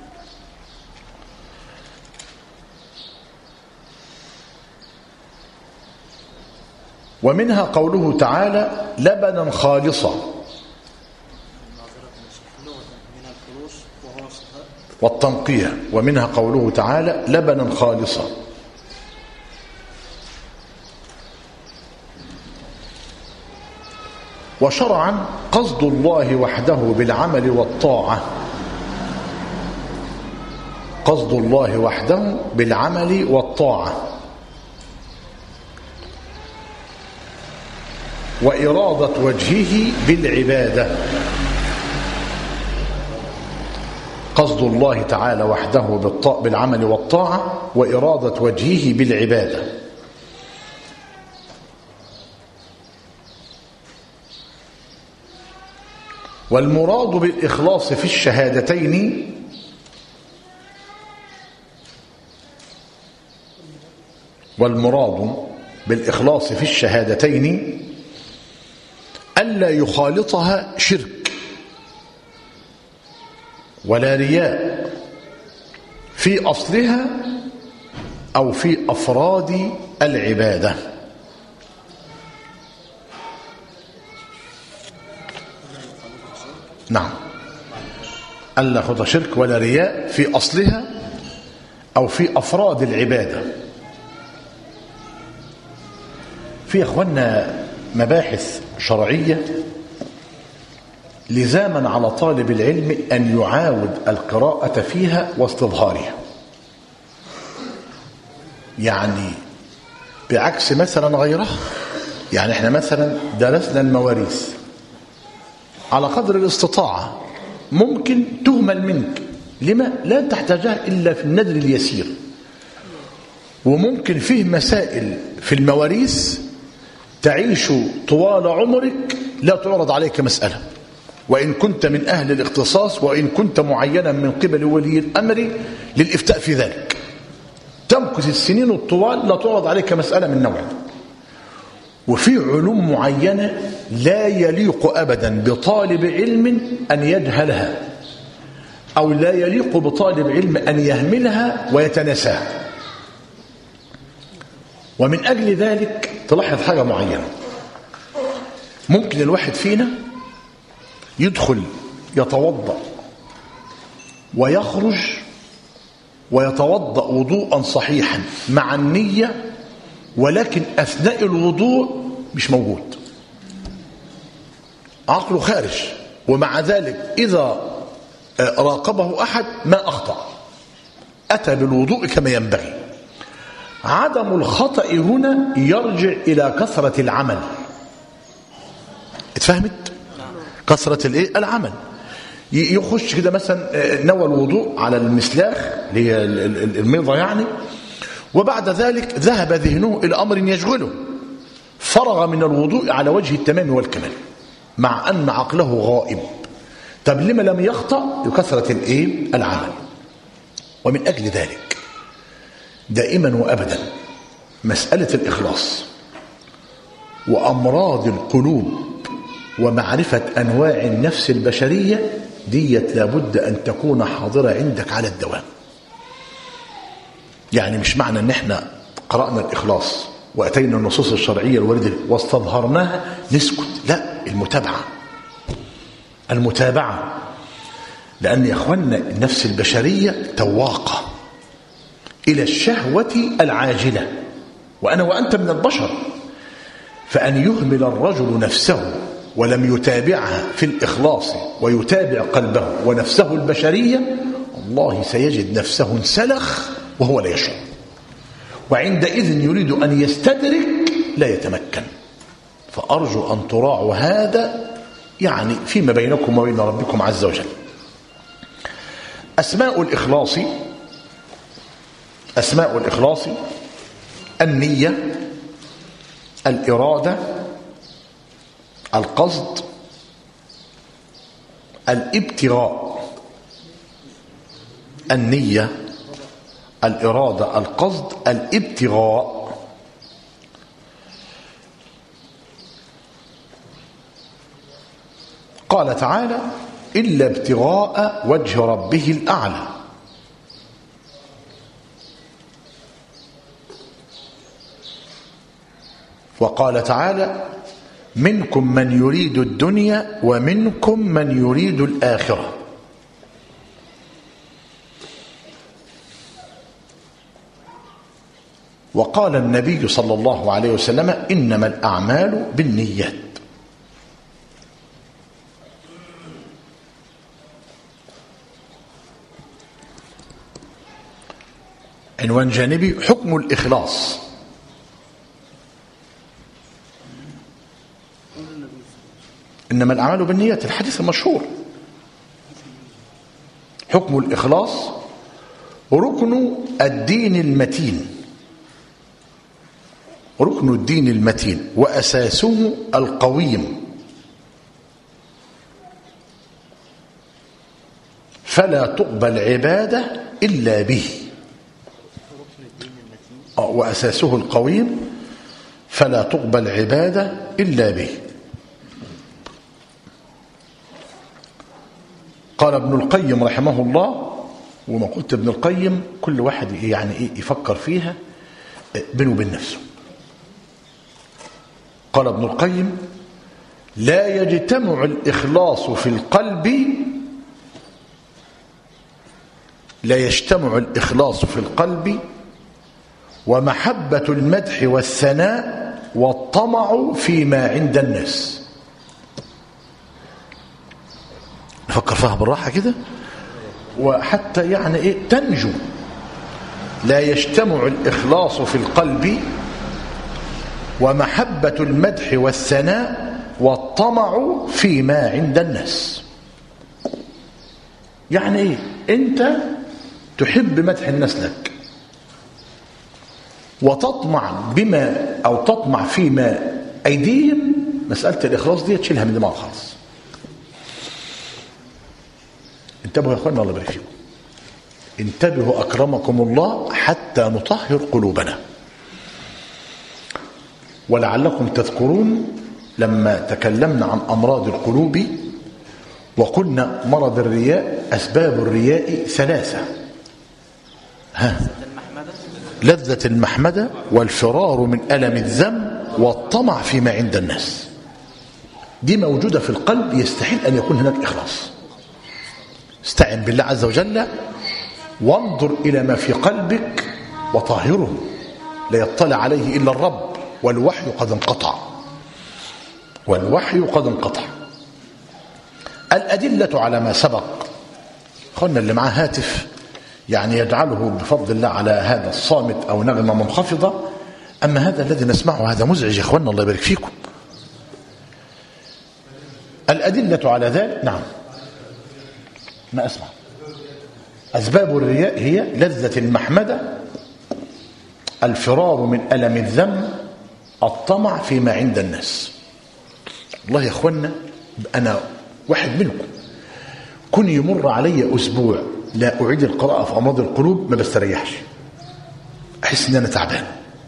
ومنها قوله تعالى: لبنا خالصا. والتنقية. ومنها قوله تعالى: لبنا خالصا. وشرعا قصد الله وحده بالعمل والطاعة. قصد الله وحده بالعمل والطاعة. وإرادة وجهه بالعبادة. قصد الله تعالى وحده بالعمل والطاعة وإرادة وجهه بالعبادة. والمراد بالإخلاص في الشهادتين ألا يخالطها شرك ولا رياء في أصلها أو في أفراد العبادة. نعم، ألا يخالطها شرك ولا رياء في أصلها أو في أفراد العبادة. في أخوانا مباحث شرعية لزاما على طالب العلم أن يعاود القراءة فيها واستظهارها. يعني بعكس مثلا غيرها، يعني احنا مثلا درسنا المواريث على قدر الاستطاعة، ممكن تهمل منك لما لا تحتاجها إلا في النذر اليسير، وممكن فيه مسائل في المواريث تعيش طوال عمرك لا تعرض عليك مسألة، وإن كنت من أهل الاختصاص وإن كنت معينا من قبل ولي الأمر للإفتاء في ذلك، تمكث السنين الطوال لا تعرض عليك مسألة من نوع. وفي علوم معينة لا يليق أبدا بطالب علم أن يجهلها، أو لا يليق بطالب علم أن يهملها ويتناساها. ومن أجل ذلك تلاحظ حاجة معينة. ممكن الواحد فينا يدخل يتوضأ ويخرج ويتوضأ وضوءا صحيحا مع النية، ولكن أثناء الوضوء مش موجود، عقله خارج، ومع ذلك إذا راقبه أحد ما أخطأ، أتى بالوضوء كما ينبغي. عدم الخطأ هنا يرجع إلى كثرة العمل. اتفهمت؟ كثرة العمل. يخش كده مثلا نوى الوضوء على المسلاخ اللي هي الميضة يعني، وبعد ذلك ذهب ذهنه إلى أمر يشغله، فرغ من الوضوء على وجه التمام والكمال مع أن عقله غائب. طب لما لم يخطأ؟ لكثرة العمل. ومن أجل ذلك دائما وأبدا مسألة الإخلاص وأمراض القلوب ومعرفة أنواع النفس البشرية ديت لابد أن تكون حاضرة عندك على الدوام. يعني مش معنى أن احنا قرأنا الإخلاص وأتينا النصوص الشرعية الواردة واستظهرناها نسكت، لا، المتابعة. لأن يا أخوانا النفس البشرية تواقة إلى الشهوة العاجلة، وأنا وأنت من البشر، فأن يهمل الرجل نفسه ولم يتابعها في الإخلاص ويتابع قلبه ونفسه البشرية، الله سيجد نفسه انسلخ وهو لا يشعر، وعندئذ يريد أن يستدرك لا يتمكن. فأرجو أن تراعوا هذا يعني فيما بينكم وبين ربكم عز وجل. أسماء الإخلاص النية، الإرادة، القصد، الابتغاء. النية، الإرادة، القصد، الابتغاء. قال تعالى: إلا ابتغاء وجه ربه الأعلى. وقال تعالى: منكم من يريد الدنيا ومنكم من يريد الآخرة. وقال النبي صلى الله عليه وسلم: إنما الأعمال بالنيات. عنوان جانبي: حكم الإخلاص. إنما الأعمال بالنيات، الحديث المشهور. حكم الإخلاص ركن الدين المتين، ركن الدين المتين وأساسه القويم، فلا تقبل عبادة إلا به. وأساسه القويم فلا تقبل عبادة إلا به. قال ابن القيم رحمه الله، وما قلت ابن القيم كل واحد يعني يفكر فيها بينه وبين نفسه. قال ابن القيم: لا يجتمع الإخلاص في القلب، لا يجتمع الإخلاص في القلب ومحبة المدح والثناء والطمع فيما عند الناس. نفكر فيها بالراحة كده وحتى يعني تنجو. لا يجتمع الإخلاص في القلب ومحبة المدح والثناء والطمع فيما عند الناس. يعني أنت تحب مدح الناس لك وتطمع بما أو تطمع فيما أيديهم. مسألة الإخلاص دي تشيلها من دماغ خالص. انتبهوا يا أخوانا، الله يبارك فيكم. انتبهوا أكرمكم الله حتى نطهر قلوبنا. ولعلكم تذكرون لما تكلمنا عن أمراض القلوب وقلنا مرض الرياء، أسباب الرياء ثلاثة. لذة المحمدة والفرار من ألم الذم والطمع فيما عند الناس. دي موجودة في القلب، يستحيل أن يكون هناك إخلاص. استعن بالله عز وجل وانظر إلى ما في قلبك وطهره، لا يطلع عليه إلا الرب، والوحي قد انقطع، والوحي قد انقطع. الأدلة على ما سبق، أخونا اللي معاه هاتف يعني يجعله بفضل الله على هذا الصامت أو نغمة منخفضة، أما هذا الذي نسمعه هذا مزعج يا أخوانا، الله يبارك فيكم. الأدلة على ذلك، نعم ما أسمع. أسباب الرياء هي لذة المحمدة، الفرار من ألم الذم، الطمع فيما عند الناس. والله يا أخوانا أنا واحد منكم، كن يمر علي أسبوع لا أعيد القراءة في أمراض القلوب ما بستريحش، أحس أن أنا تعبان،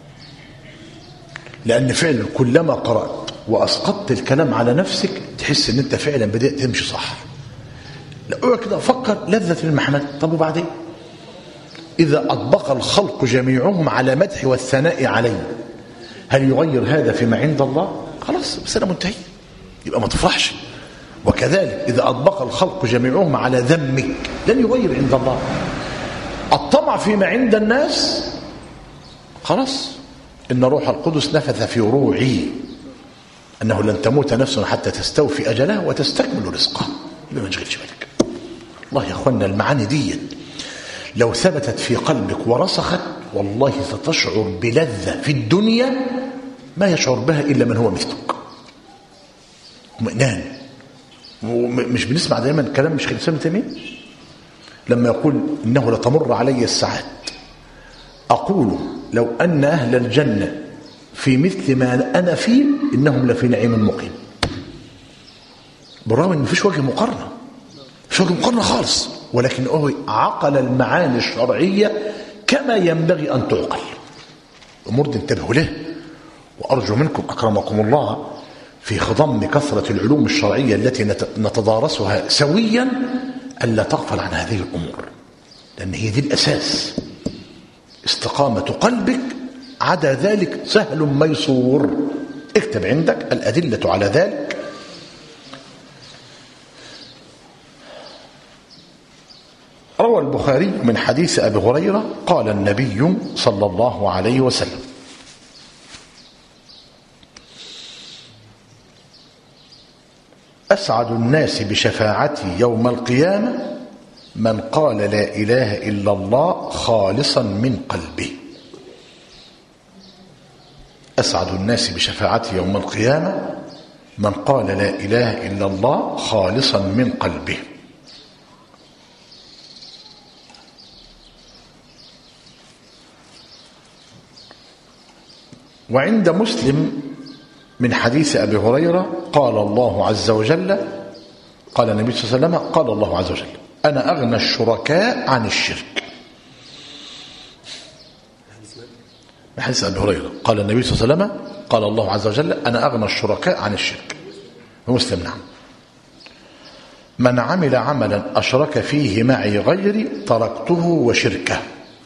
لأن فعلا كلما قرأت وأسقطت الكلام على نفسك تحس أن أنت فعلا بدأت تمشي صح. لا أقعد كده أفكر لذة المحمد، طب وبعدين إذا أطبق الخلق جميعهم على مدح والثناء عليه هل يغير هذا فيما عند الله؟ خلاص بس أنا منتهي، يبقى ما تفرحش. وكذلك إذا أطبق الخلق جميعهم على ذمك لن يغير عند الله. الطمع فيما عند الناس، خلاص إن روح القدس نفث في روعي أنه لن تموت نفس حتى تستوفي أجلها وتستكمل رزقها، يبقى ما تشغلش بالك. الله يا أخوانا المعاني دي لو ثبتت في قلبك ورسخت والله ستشعر بلذة في الدنيا ما يشعر بها إلا من هو مثلك. اطمئنان. ومش بنسمع دائما كلام مش الإسلام تيمية لما يقول إنه لتمر علي الساعات أقول لو أن أهل الجنة في مثل ما أنا فيه إنهم لفي نعيم مقيم. بالرغم إن مفيش وجه مقارنة، مفيش وجه مقارنة خالص، ولكن هو عقل المعاني الشرعية كما ينبغي أن تعقل. أمور دي انتبهوا له، وأرجو منكم أكرمكم الله في خضم كثرة العلوم الشرعية التي نتدارسها سويا ألا تغفل عن هذه الأمور، لأن هي دي الأساس. استقامة قلبك، عدا ذلك سهل ميسور. اكتب عندك الأدلة على ذلك. روى البخاري من حديث أبي هريرة قال النبي صلى الله عليه وسلم: أسعد الناس بشفاعتي يوم القيامة من قال لا إله إلا الله خالصا من قلبه. أسعد الناس بشفاعتي يوم القيامة من قال لا إله إلا الله خالصا من قلبه. وعند مسلم من حديث أبي هريرة قال الله عز وجل، قال النبي صلى الله عليه وسلم، قال الله عز وجل: أنا أغنى الشركاء عن الشرك. من حديث أبي هريرة قال النبي صلى الله عليه وسلم قال الله عز وجل: أنا أغنى الشركاء عن الشرك. ومسلم نعم: من عمل عملا أشرك فيه معي غيري تركته وشركه.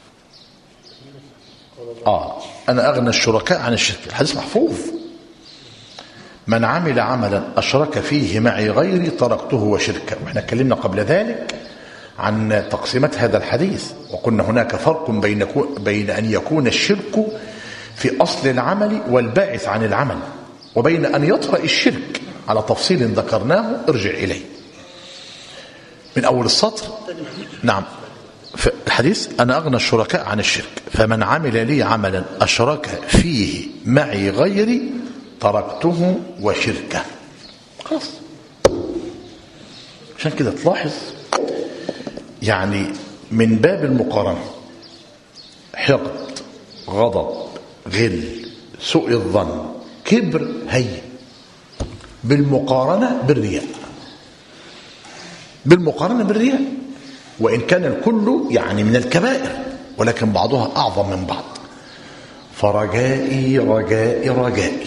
أنا أغنى الشركاء عن الشرك، الحديث محفوظ. من عمل عملا أشرك فيه معي غيري تركته وشركه. وإحنا اتكلمنا قبل ذلك عن تقسيمات هذا الحديث، وقلنا هناك فرق بين أن يكون الشرك في أصل العمل والباعث عن العمل، وبين أن يطرأ الشرك على تفصيل ذكرناه ارجع إليه من أول السطر. نعم، في الحديث: أنا أغنى الشركاء عن الشرك، فمن عمل لي عملا أشرك فيه معي غيري تركته وشركه. خلاص. عشان كده تلاحظ يعني من باب المقارنة حقد، غضب، غل، سوء الظن، كبر، هين، بالمقارنة بالرياء. بالمقارنة بالرياء، وإن كان الكل يعني من الكبائر ولكن بعضها أعظم من بعض. فرجائي رجائي رجائي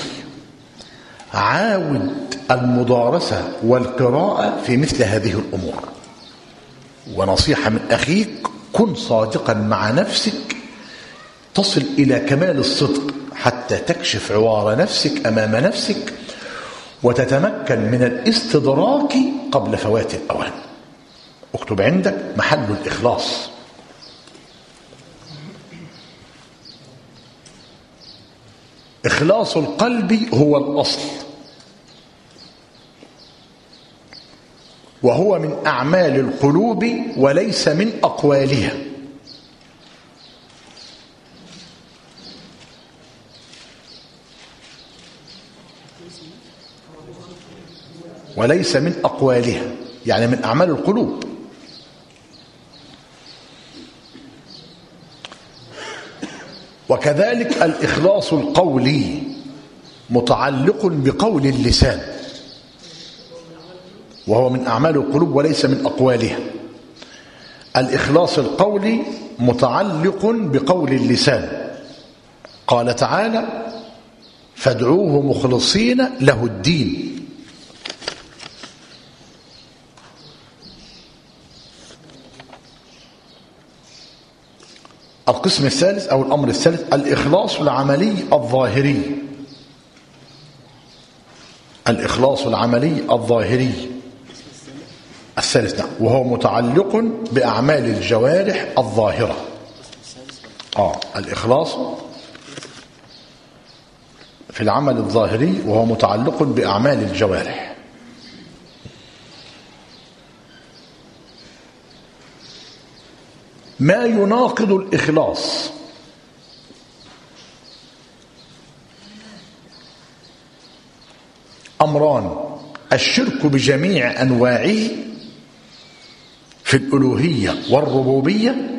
عاود المدارسة والقراءة في مثل هذه الأمور. ونصيحة من أخيك: كن صادقا مع نفسك تصل إلى كمال الصدق حتى تكشف عوار نفسك أمام نفسك وتتمكن من الاستدراك قبل فوات الأوان. اكتب عندك محل الإخلاص. إخلاص القلب هو الأصل، وهو من أعمال القلوب وليس من أقوالها. وليس من أقوالها يعني من أعمال القلوب. وكذلك الإخلاص القولي متعلق بقول اللسان، وهو من أعمال القلوب وليس من أقوالها. الإخلاص القولي متعلق بقول اللسان. قال تعالى: فادعوه مخلصين له الدين. القسم الثالث أو الأمر الثالث الإخلاص العملي الظاهري. الإخلاص العملي الظاهري الثالث، نعم، وهو متعلق بأعمال الجوارح الظاهرة. الإخلاص في العمل الظاهري وهو متعلق بأعمال الجوارح. ما يناقض الإخلاص: أمران: الشرك بجميع أنواعه في الألوهية والربوبية.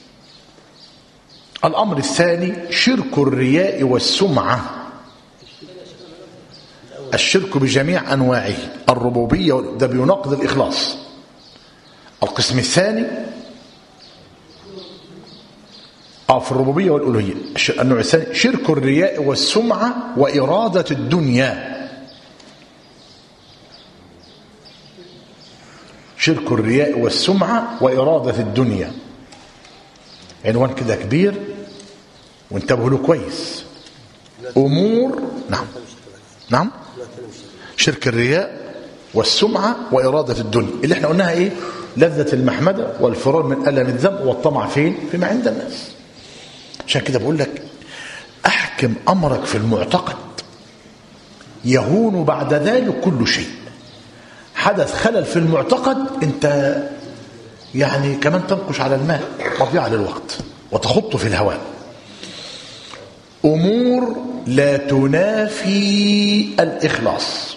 الأمر الثاني شرك الرياء والسمعة. الشرك بجميع أنواعه الربوبية ده بيناقض الإخلاص. القسم الثاني في الربوبية والألوهية. النوع الثاني شرك الرياء والسمعة وإرادة الدنيا. شرك الرياء والسمعة وإرادة الدنيا، عنوان كده كبير وانتبهوا له كويس. أمور نعم شرك الرياء والسمعة وإرادة الدنيا اللي احنا قلناها ايه؟ لذة المحمدة والفرار من ألم الذنب والطمع فين؟ فيما عند الناس. عشان كده بقول لك احكم أمرك في المعتقد يهون بعد ذلك كل شيء. حدث خلل في المعتقد انت يعني كمان تنقش على الماء مضيعة للوقت وتخط في الهواء. أمور لا تنافي الإخلاص،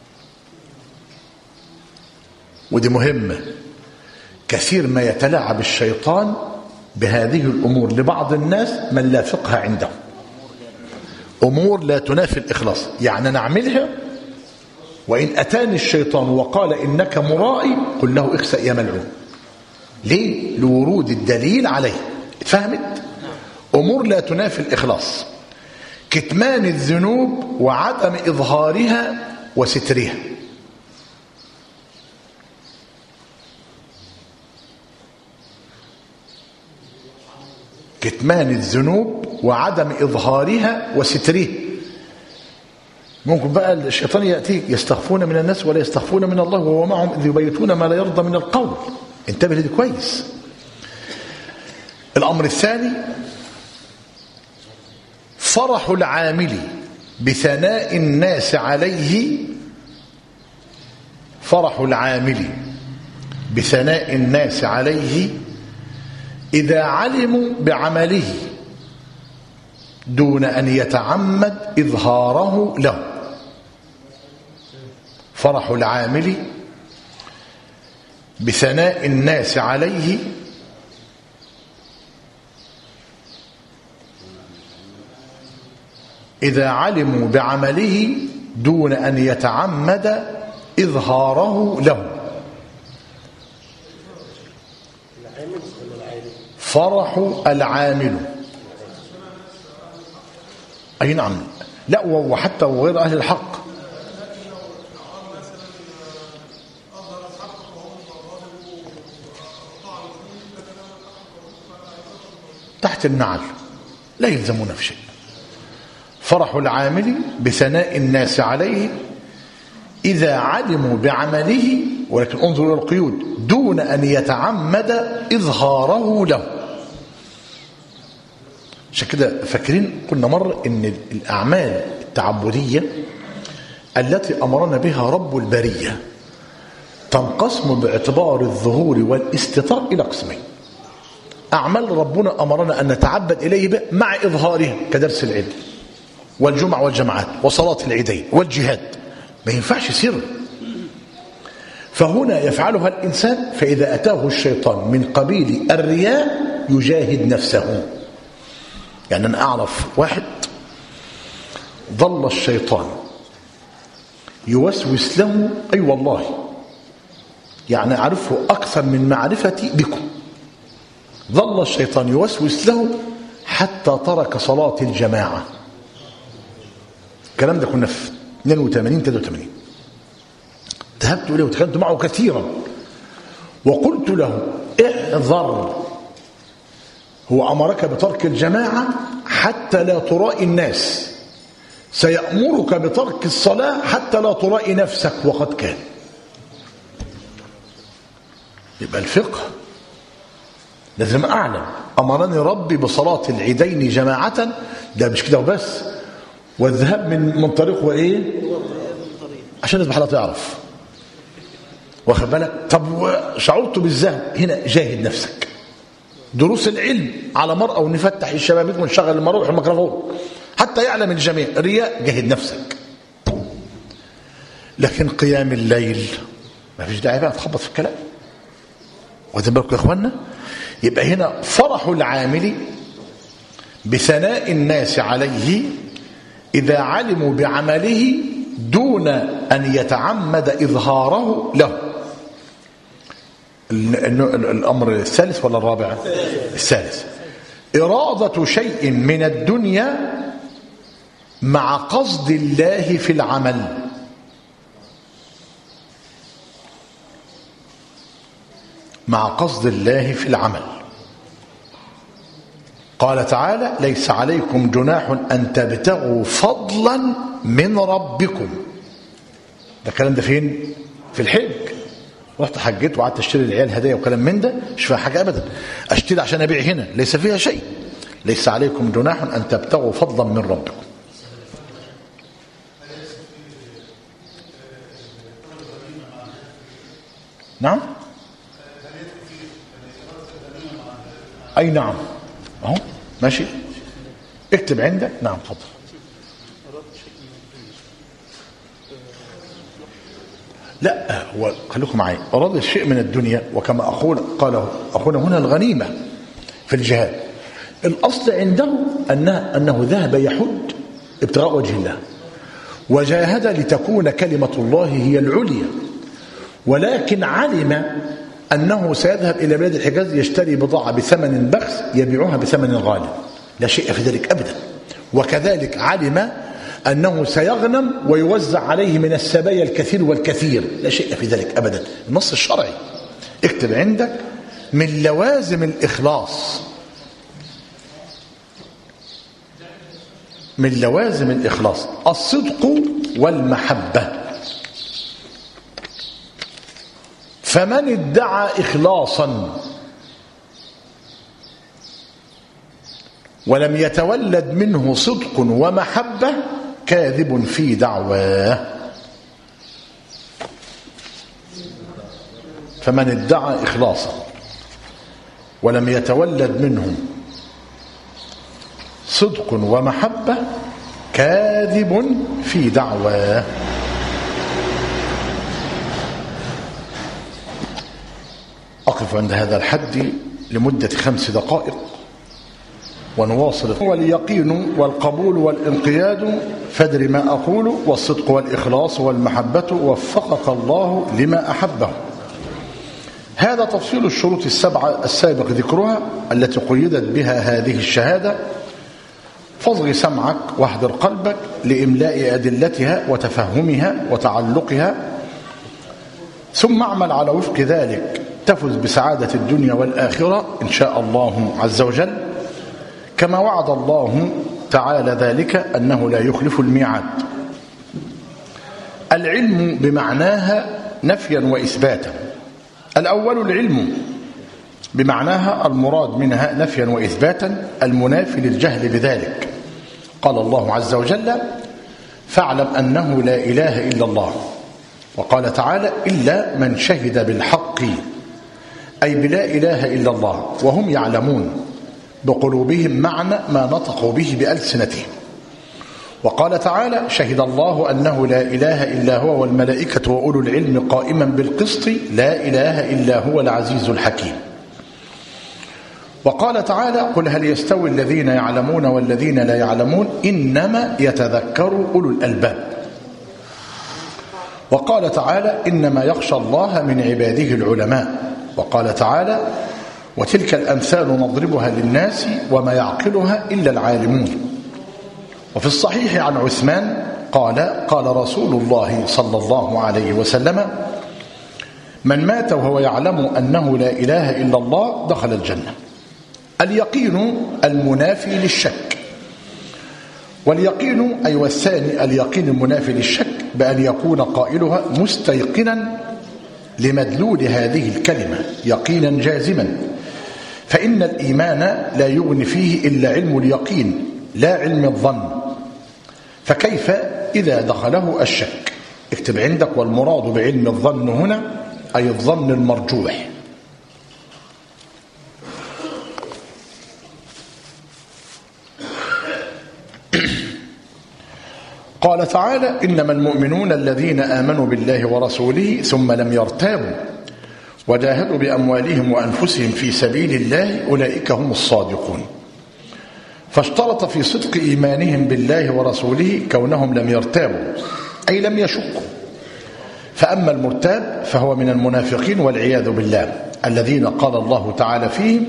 ودي مهمة. كثير ما يتلاعب الشيطان بهذه الأمور لبعض الناس من لا فقه عنده. أمور لا تنافي الإخلاص يعني نعملها، وإن أتاني الشيطان وقال إنك مرائي قل له اخسأ يا ملعون. ليه؟ لورود الدليل عليه. فهمت؟ أمور لا تنافي الإخلاص: كتمان الذنوب وعدم إظهارها وسترها. كتمان الذنوب وعدم إظهارها وسترها. ممكن بقى الشيطان يأتيك يستخفون من الناس ولا يستخفون من الله وهو معهم إذ يبيتون ما لا يرضى من القول. انتبه لدي كويس. الأمر الثاني فرح العامل بثناء الناس عليه. فرح العامل بثناء الناس عليه إذا علموا بعمله دون أن يتعمد إظهاره له. فرح العامل بثناء الناس عليه إذا علموا بعمله دون أن يتعمد إظهاره له. فرح العامل، أي نعم، لا وحتى وغير أهل الحق. تحت النعل لا يلزمون في شيء. فرح العامل بثناء الناس عليه إذا علموا بعمله، ولكن انظروا إلى القيود، دون أن يتعمد إظهاره له. عشان كده فاكرين قلنا مرة إن الأعمال التعبدية التي أمرنا بها رب البرية تنقسم باعتبار الظهور والاستتار إلى قسمين. أعمال ربنا أمرنا أن نتعبد إليه بها مع إظهارها كدرس العلم والجمع والجماعات وصلاة العيدين والجهاد، ما ينفعش سر. فهنا يفعلها الإنسان، فإذا أتاه الشيطان من قبيل الرياء يجاهد نفسه. يعني أنا أعرف واحد ظل الشيطان يوسوس له، أي والله يعني أعرفه أكثر من معرفتي بكم، ظل الشيطان يوسوس له حتى ترك صلاة الجماعة. الكلام ده كنا في 82-83. ذهبت إليه وتكلمت معه كثيرا وقلت له احذر، هو أمرك بترك الجماعة حتى لا ترائي الناس، سيأمرك بترك الصلاة حتى لا ترائي نفسك، وقد كان. يبقى الفقه لازم أعلم أمرني ربي بصلاة العيدين جماعة، ده مش كده وبس، والذهاب من طريق وإيه عشان الناس بحالها تعرف، واخد بالك. طب شعرت بالذهب، هنا جاهد نفسك. دروس العلم على مرأة، ونفتح الشبابيك ونشغل المروح والميكروفون حتى يعلم الجميع. رياء، جاهد نفسك. لكن قيام الليل ما فيش داعي بقى تخبط في الكلام، واخدين بالكم يا اخوانا. يبقى هنا فرح العامل بثناء الناس عليه إذا علموا بعمله دون أن يتعمد إظهاره له. الأمر الثالث ولا الرابع؟ الثالث، إرادة شيء من الدنيا مع قصد الله في العمل. مع قصد الله في العمل. قال تعالى ليس عليكم جناح أن تبتغوا فضلا من ربكم. ده الكلام ده فين؟ في الحج. رحت حجيت وقعدت اشتري العيال هدايا وكلام من ده، مش فيها حاجه ابدا. اشتري عشان ابيع هنا، ليس فيها شيء. ليس عليكم جناح ان تبتغوا فضلا من ربكم. نعم، اي نعم، اهو ماشي، اكتب عندك. نعم تفضل. لا، هو خليكم معي، أراد الشيء من الدنيا، وكما أقول قاله أخونا هنا الغنيمة في الجهاد. الأصل عنده أنه ذهب يحج ابتغاء وجه الله، وجاهد لتكون كلمة الله هي العليا، ولكن علم أنه سيذهب إلى بلاد الحجاز يشتري بضاعة بثمن بخس يبيعها بثمن غالي، لا شيء في ذلك أبدا. وكذلك علم أنه سيغنم ويوزع عليه من السبايا الكثير والكثير، لا شيء في ذلك أبدا. النص الشرعي اكتب عندك من لوازم الإخلاص، من لوازم الإخلاص الصدق والمحبة. فمن ادعى إخلاصا ولم يتولد منه صدق ومحبة كاذب في دعواه. فمن ادعى إخلاصا ولم يتولد منه صدق ومحبة كاذب في دعواه. أقف عند هذا الحد لمدة 5 دقائق ونواصل. هو اليقين والقبول والانقياد، فادر ما أقول، والصدق والإخلاص والمحبة، وفقك الله لما أحبه. هذا تفصيل الشروط السبعة السابق ذكرها التي قيدت بها هذه الشهادة. فاصغ سمعك واحضر قلبك لإملاء أدلتها وتفهمها وتعلقها، ثم اعمل على وفق ذلك تفز بسعادة الدنيا والآخرة إن شاء الله عز وجل. كما وعد الله تعالى ذلك أنه لا يخلف الميعاد. العلم بمعناها نفيا وإثباتا. الأول العلم بمعناها المراد منها نفيا وإثباتا المنافي للجهل بذلك. قال الله عز وجل: فاعلم أنه لا إله إلا الله. وقال تعالى: إلا من شهد بالحق، أي بلا إله إلا الله وهم يعلمون بقلوبهم معنى ما نطقوا به بألسنتهم. وقال تعالى: شهد الله أنه لا إله إلا هو والملائكة وأولو العلم قائما بالقسط لا إله إلا هو العزيز الحكيم. وقال تعالى: قل هل يستوي الذين يعلمون والذين لا يعلمون إنما يتذكر أولو الألباب. وقال تعالى: إنما يخشى الله من عباده العلماء. وقال تعالى: وتلك الأمثال نضربها للناس وما يعقلها إلا العالمون. وفي الصحيح عن عثمان قال: قال رسول الله صلى الله عليه وسلم: من مات وهو يعلم أنه لا إله إلا الله دخل الجنة. اليقين المنافي للشك. واليقين أي والثاني اليقين المنافي للشك بأن يكون قائلها مستيقنا لمدلول هذه الكلمة يقينا جازما، فإن الإيمان لا يغني فيه إلا علم اليقين لا علم الظن، فكيف إذا دخله الشك؟ اكتب عندك: والمراد بعلم الظن هنا أي الظن المرجوح. قال تعالى: إنما المؤمنون الذين آمنوا بالله ورسوله ثم لم يرتابوا وجاهدوا بأموالهم وأنفسهم في سبيل الله أولئك هم الصادقون. فاشترط في صدق إيمانهم بالله ورسوله كونهم لم يرتابوا أي لم يشكوا. فأما المرتاب فهو من المنافقين والعياذ بالله الذين قال الله تعالى فيهم: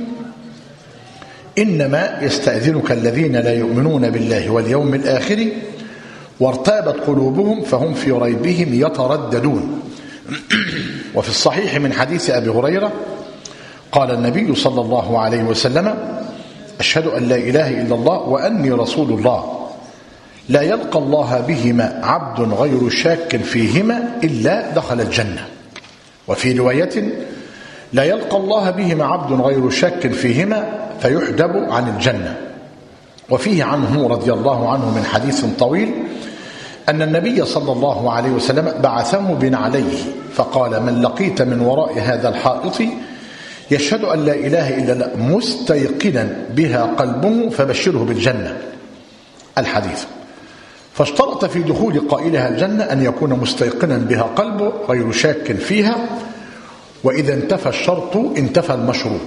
إنما يستأذنك الذين لا يؤمنون بالله واليوم الآخر وارتابت قلوبهم فهم في ريبهم يترددون. وفي الصحيح من حديث أبي هريرة قال النبي صلى الله عليه وسلم: أشهد أن لا إله إلا الله وأني رسول الله، لا يلقى الله بهما عبد غير شاك فيهما إلا دخل الجنة. وفي رواية: لا يلقى الله بهما عبد غير شاك فيهما فيحجب عن الجنة. وفيه عنه رضي الله عنه من حديث طويل أن النبي صلى الله عليه وسلم بعثه بنعليه فقال: من لقيت من وراء هذا الحائط يشهد أن لا إله إلا الله مستيقنا بها قلبه فبشره بالجنة. الحديث. فاشترط في دخول قائلها الجنة أن يكون مستيقنا بها قلبه غير شاك فيها، وإذا انتفى الشرط انتفى المشروط.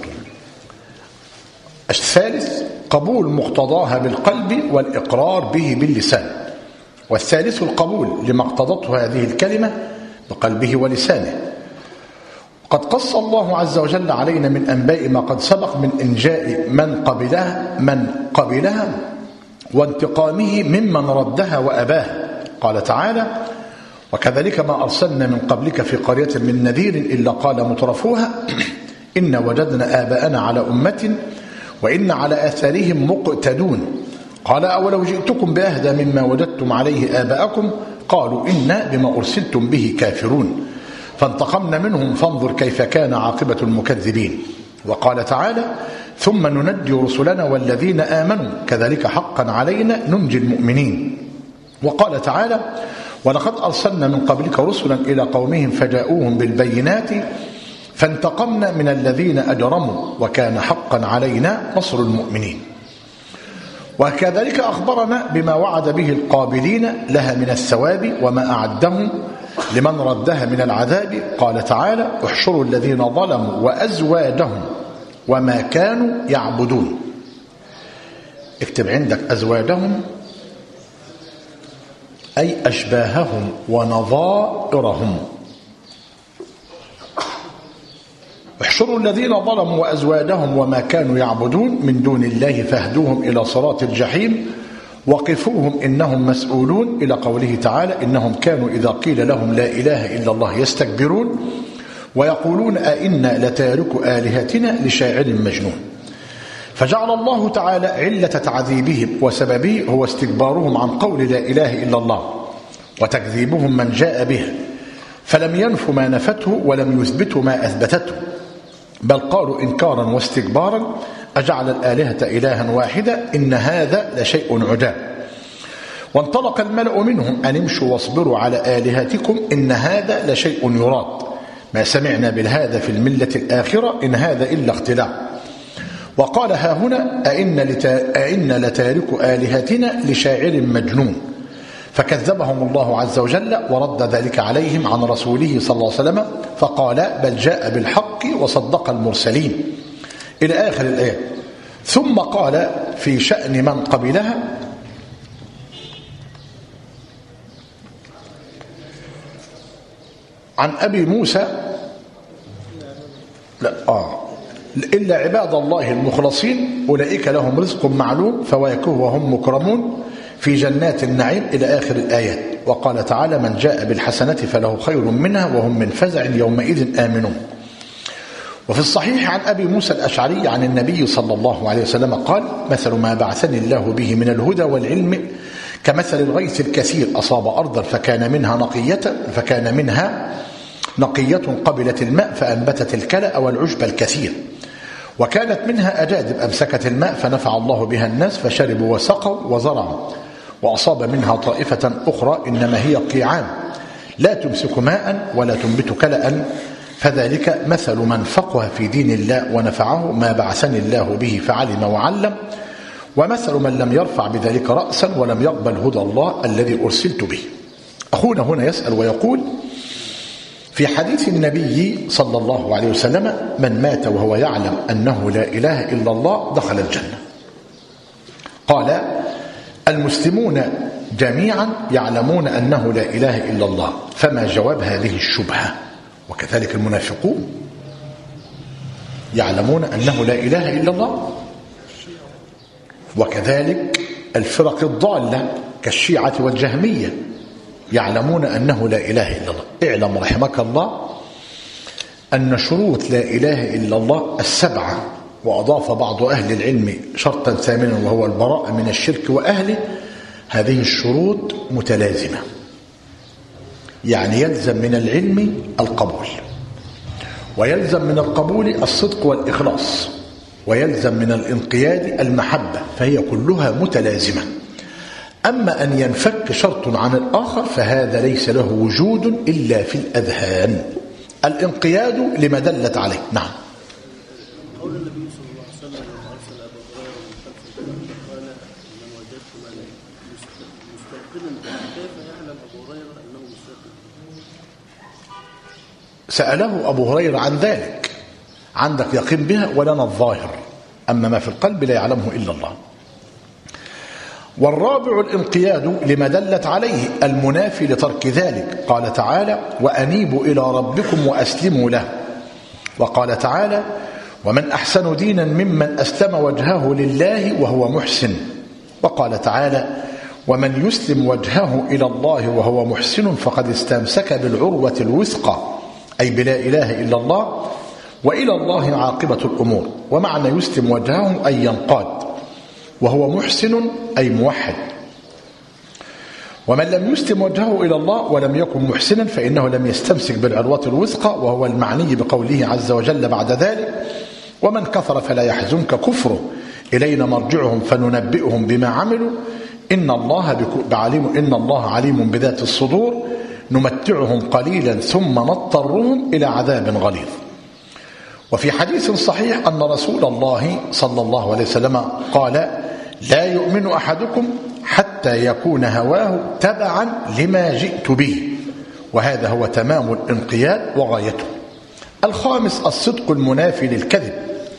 الثالث: قبول مقتضاها بالقلب والإقرار به باللسان. والثالث: القبول لما اقتضته هذه الكلمة بقلبه ولسانه. قد قص الله عز وجل علينا من أنباء ما قد سبق من إنجاء من قبلها وانتقامه ممن ردها وأباها. قال تعالى: وكذلك ما أرسلنا من قبلك في قرية من نذير إلا قال مترفوها إن وجدنا آباءنا على أمة وإن على آثارهم مقتدون. قال: أولو جئتكم بأهدى مما وجدتم عليه آباءكم قالوا إنا بما أرسلتم به كافرون فانتقمنا منهم فانظر كيف كان عاقبة المكذبين. وقال تعالى: ثم ننجي رسلنا والذين آمنوا كذلك حقا علينا ننجي المؤمنين. وقال تعالى: ولقد أرسلنا من قبلك رسلا إلى قومهم فجاءوهم بالبينات فانتقمنا من الذين أجرموا وكان حقا علينا نصر المؤمنين. وكذلك أخبرنا بما وعد به القابلين لها من الثواب وما أعدهم لمن ردها من العذاب. قال تعالى: احشروا الذين ظلموا وأزواجهم وما كانوا يعبدون. اكتب عندك أزواجهم أي أشباههم ونظائرهم. احشروا الذين ظلموا وأزواجهم وما كانوا يعبدون من دون الله فاهدوهم إلى صراط الجحيم وقفوهم إنهم مسؤولون إلى قوله تعالى: إنهم كانوا إذا قيل لهم لا إله إلا الله يستكبرون ويقولون أئنا لتارك آلهتنا لشاعر مجنون. فجعل الله تعالى علة تعذيبهم وسببه هو استكبارهم عن قول لا إله إلا الله وتكذيبهم من جاء به، فلم ينفوا ما نفته ولم يثبتوا ما أثبتته، بل قالوا إنكارا واستكبارا أجعل الآلهة إلها واحدة إن هذا لشيء عجاب. وانطلق الملأ منهم أن امشوا واصبروا على آلهتكم إن هذا لشيء يراد ما سمعنا بهذا في الملة الآخرة إن هذا إلا اختلاع. وقال ها هنا أئن لتارك آلهتنا لشاعر مجنون، فكذبهم الله عز وجل ورد ذلك عليهم عن رسوله صلى الله عليه وسلم فقال بل جاء بالحق وصدق المرسلين إلى آخر الآية. ثم قال في شأن من قبلها عن أبي موسى إلا عباد الله المخلصين أولئك لهم رزق معلوم فواكه وهم مكرمون في جنات النعيم إلى آخر الآيات. وقال تعالى من جاء بالحسنة فله خير منها وهم من فزع يومئذ آمنون. وفي الصحيح عن أبي موسى الأشعري عن النبي صلى الله عليه وسلم قال مثل ما بعثني الله به من الهدى والعلم كمثل الغيث الكثير أصاب أرضا فكان منها نقية قبلت الماء فأنبتت الكلأ والعشب الكثير، وكانت منها أجادب أمسكت الماء فنفع الله بها الناس فشربوا وسقوا وزرعوا، وأصاب منها طائفة أخرى إنما هي قيعان لا تمسك ماء ولا تنبت كلأ، فذلك مثل من فقه في دين الله ونفعه ما بعثني الله به فعلم وعلم، ومثل من لم يرفع بذلك رأسا ولم يقبل هدى الله الذي أرسلت به. أخونا هنا يسأل ويقول في حديث النبي صلى الله عليه وسلم من مات وهو يعلم أنه لا إله إلا الله دخل الجنة. قال المسلمون جميعا يعلمون أنه لا إله إلا الله، فما جواب هذه الشبهة؟ وكذلك المنافقون يعلمون أنه لا إله إلا الله، وكذلك الفرق الضالة كالشيعة والجهمية يعلمون أنه لا إله إلا الله. اعلم رحمك الله أن شروط لا إله إلا الله السبعة، وأضاف بعض أهل العلم شرطا ثامنا وهو البراءة من الشرك وأهله، هذه الشروط متلازمة، يعني يلزم من العلم القبول، ويلزم من القبول الصدق والإخلاص، ويلزم من الانقياد المحبة، فهي كلها متلازمة. أما أن ينفك شرط عن الآخر فهذا ليس له وجود إلا في الأذهان. الانقياد لما دلت عليه. نعم. قول النبي صلى الله عليه وسلم لما أرسل أبا هريرة من خلف الجنة قال من وجدتم مستيقنا كيف يعلم أبو هريرة أنه مستيقن؟ سأله أبو هريرة عن ذلك، عندك يقين بها ولنا الظاهر، أما ما في القلب لا يعلمه إلا الله. والرابع الانقياد لما دلت عليه المنافي لترك ذلك، قال تعالى وأنيبوا إلى ربكم وأسلموا له، وقال تعالى ومن أحسن دينا ممن أسلم وجهه لله وهو محسن، وقال تعالى ومن يسلم وجهه إلى الله وهو محسن فقد استمسك بالعروة الوثقى، أي بلا إله إلا الله، وإلى الله عاقبة الأمور. ومعنى يسلم وجهه أي ينقاد، وهو محسن أي موحد. ومن لم يسلم وجهه إلى الله ولم يكن محسنا فإنه لم يستمسك بالعروة الوثقى، وهو المعني بقوله عز وجل بعد ذلك ومن كفر فلا يحزنك كفره إلينا مرجعهم فننبئهم بما عملوا إن الله عليم بذات الصدور نمتعهم قليلا ثم نضطرهم إلى عذاب غليظ. وفي حديث صحيح أن رسول الله صلى الله عليه وسلم قال لا يؤمن أحدكم حتى يكون هواه تبعا لما جئت به، وهذا هو تمام الانقياد وغايته. الخامس الصدق المنافي للكذب،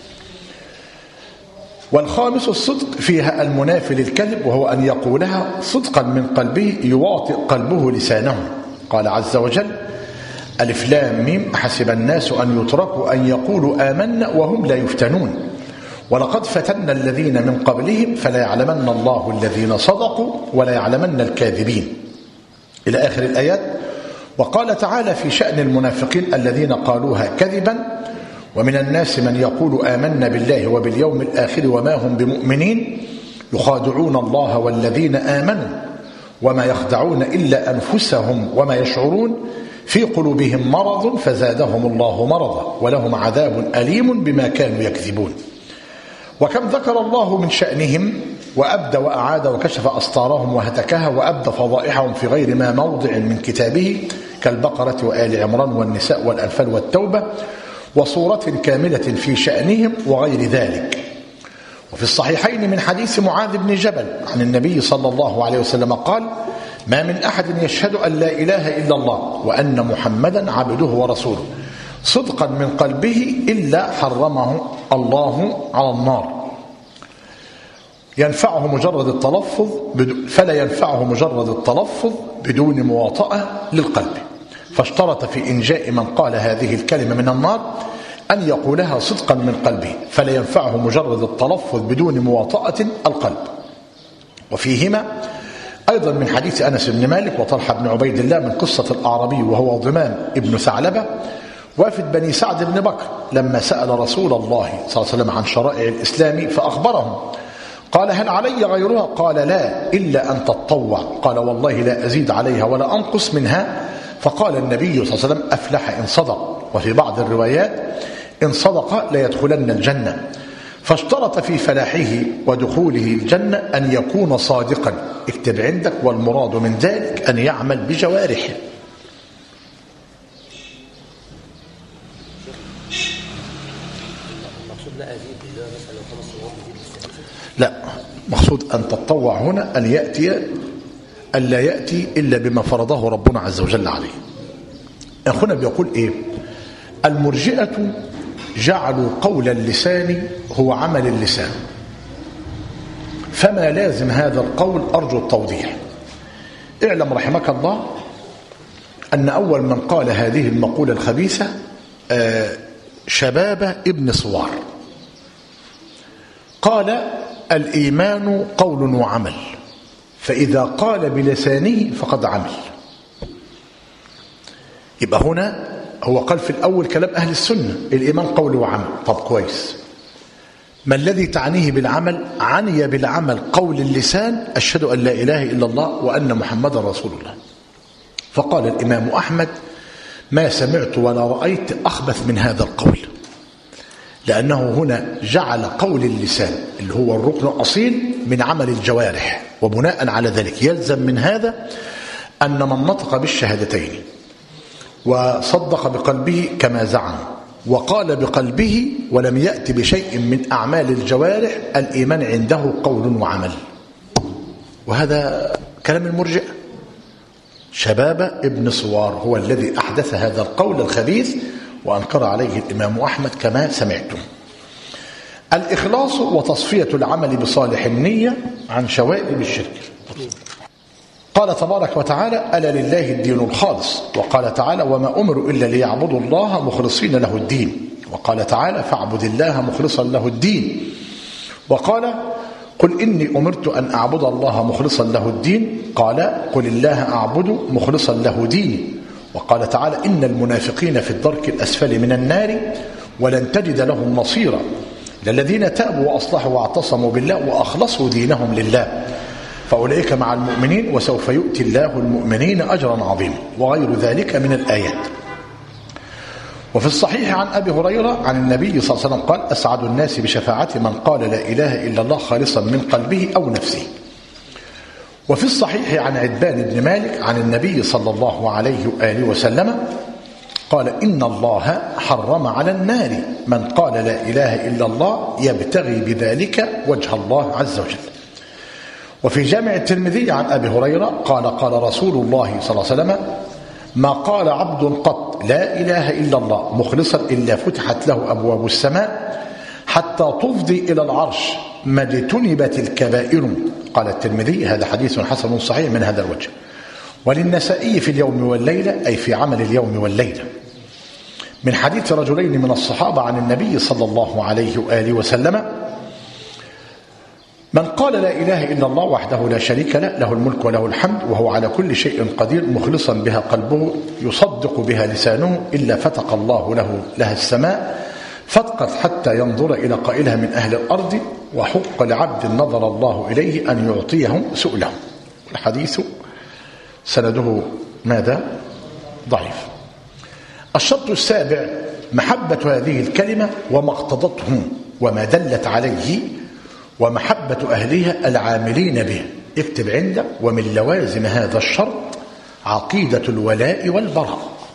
والخامس الصدق فيها المنافي للكذب، وهو أن يقولها صدقا من قلبه يواطئ قلبه لسانه. قال عز وجل ألف لام ميم أحسب الناس أن يتركوا أن يقولوا آمنا وهم لا يفتنون ولقد فتنا الذين من قبلهم فلا يعلمن الله الذين صدقوا ولا يعلمن الكاذبين إلى آخر الآيات. وقال تعالى في شأن المنافقين الذين قالوها كذبا ومن الناس من يقول آمنا بالله وباليوم الآخر وما هم بمؤمنين يخادعون الله والذين آمنوا وما يخدعون إلا أنفسهم وما يشعرون في قلوبهم مرض فزادهم الله مرضا ولهم عذاب أليم بما كانوا يكذبون. وكم ذكر الله من شأنهم وأبدى وأعاد وكشف أسطارهم وهتكها وأبدى فضائحهم في غير ما موضع من كتابه كالبقرة وآل عمران والنساء والأنفال والتوبة وصورة كاملة في شأنهم وغير ذلك. وفي الصحيحين من حديث معاذ بن جبل عن النبي صلى الله عليه وسلم قال: ما من أحد يشهد أن لا إله إلا الله وأن محمدا عبده ورسوله صدقا من قلبه إلا حرمه الله على النار. ينفعه مجرد التلفظ فلا ينفعه مجرد التلفظ بدون مواطأة للقلب، فاشترط في إنجاء من قال هذه الكلمة من النار أن يقولها صدقا من قلبه، فلا ينفعه مجرد التلفظ بدون مواطأة القلب. وفيهما أيضا من حديث أنس بن مالك وطلحة بن عبيد الله من قصة الأعرابي وهو ضمام ابن ثعلبة وافد بني سعد بن بكر لما سأل رسول الله صلى الله عليه وسلم عن شرائع الإسلام فأخبرهم، قال: هل علي غيرها؟ قال: لا إلا أن تتطوع. قال: والله لا أزيد عليها ولا أنقص منها. فقال النبي صلى الله عليه وسلم: أفلح إن صدق. وفي بعض الروايات: إن صدق ليدخلن الجنة. فاشترط في فلاحه ودخوله الجنة أن يكون صادقا. اكتب عندك: والمراد من ذلك أن يعمل بجوارحه. لا، مقصود أن تتطوع هنا أن لا يأتي إلا بما فرضه ربنا عز وجل عليه. أخونا بيقول إيه؟ المرجئة جعلوا قول اللسان هو عمل اللسان، فما لازم هذا القول أرجو التوضيح. اعلم رحمك الله أن أول من قال هذه المقولة الخبيثة شبابة ابن صوار، قال: الإيمان قول وعمل، فإذا قال بلسانه فقد عمل. يبقى هنا هو قال في الأول كلام أهل السنة: الإيمان قول وعمل. طب كويس، ما الذي تعنيه بالعمل؟ عني بالعمل قول اللسان: أشهد أن لا إله إلا الله وأن محمد رسول الله. فقال الإمام أحمد: ما سمعت ولا رأيت أخبث من هذا القول، لأنه هنا جعل قول اللسان اللي هو الركن الأصيل من عمل الجوارح، وبناء على ذلك يلزم من هذا أن من نطق بالشهادتين وصدق بقلبه كما زعم وقال بقلبه ولم يأتي بشيء من أعمال الجوارح، الإيمان عنده قول وعمل. وهذا كلام المرجئة. شبابة ابن صوار هو الذي أحدث هذا القول الخبيث وأنكر عليه الإمام أحمد كما سمعتم. الإخلاص وتصفية العمل بصالح النية عن شوائب الشرك. قال تبارك وتعالى: ألا لله الدين الخالص. وقال تعالى: وما أمروا إلا ليعبدوا الله مخلصين له الدين. وقال تعالى: فاعبد الله مخلصا له الدين. وقال: قل إني أمرت أن أعبد الله مخلصا له الدين. قال: قل الله أعبد مخلصا له ديني. وقال تعالى: إن المنافقين في الدرك الأسفل من النار ولن تجد لهم نصيرا للذين تابوا وأصلحوا واعتصموا بالله وأخلصوا دينهم لله فأولئك مع المؤمنين وسوف يؤتي الله المؤمنين أجرا عظيما، وغير ذلك من الآيات. وفي الصحيح عن أبي هريرة عن النبي صلى الله عليه وسلم قال: أسعد الناس بشفاعة من قال لا إله إلا الله خالصا من قلبه أو نفسه. وفي الصحيح عن عتبان بن مالك عن النبي صلى الله عليه وآله وسلم قال: إن الله حرم على النار من قال لا إله إلا الله يبتغي بذلك وجه الله عز وجل. وفي جامع الترمذي عن أبي هريرة قال: قال رسول الله صلى الله عليه وسلم: ما قال عبد قط لا إله إلا الله مخلصا إلا فتحت له أبواب السماء حتى تفضي إلى العرش ما اجتنبت الكبائر. قال الترمذي: هذا حديث حسن صحيح من هذا الوجه. وللنسائي في اليوم والليلة، أي في عمل اليوم والليلة، من حديث رجلين من الصحابة عن النبي صلى الله عليه وآله وسلم: من قال لا إله إلا الله وحده لا شريك له له الملك وله الحمد وهو على كل شيء قدير مخلصا بها قلبه يصدق بها لسانه إلا فتق الله لها السماء فاتقت حتى ينظر إلى قائلها من أهل الأرض، وحق لعبد نظر الله إليه أن يعطيه سؤله. الحديث سنده ماذا؟ ضعيف. الشرط السابع محبة هذه الكلمة وما اقتضته وما دلت عليه، ومحبة أهلها العاملين به. اكتب عندك: ومن لوازم هذا الشرط عقيدة الولاء والبراء.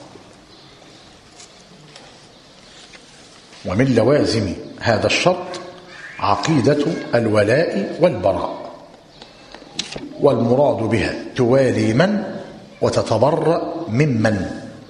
ومن لوازم هذا الشرط عقيدة الولاء والبراء، والمراد بها توالي من وتتبرأ ممن.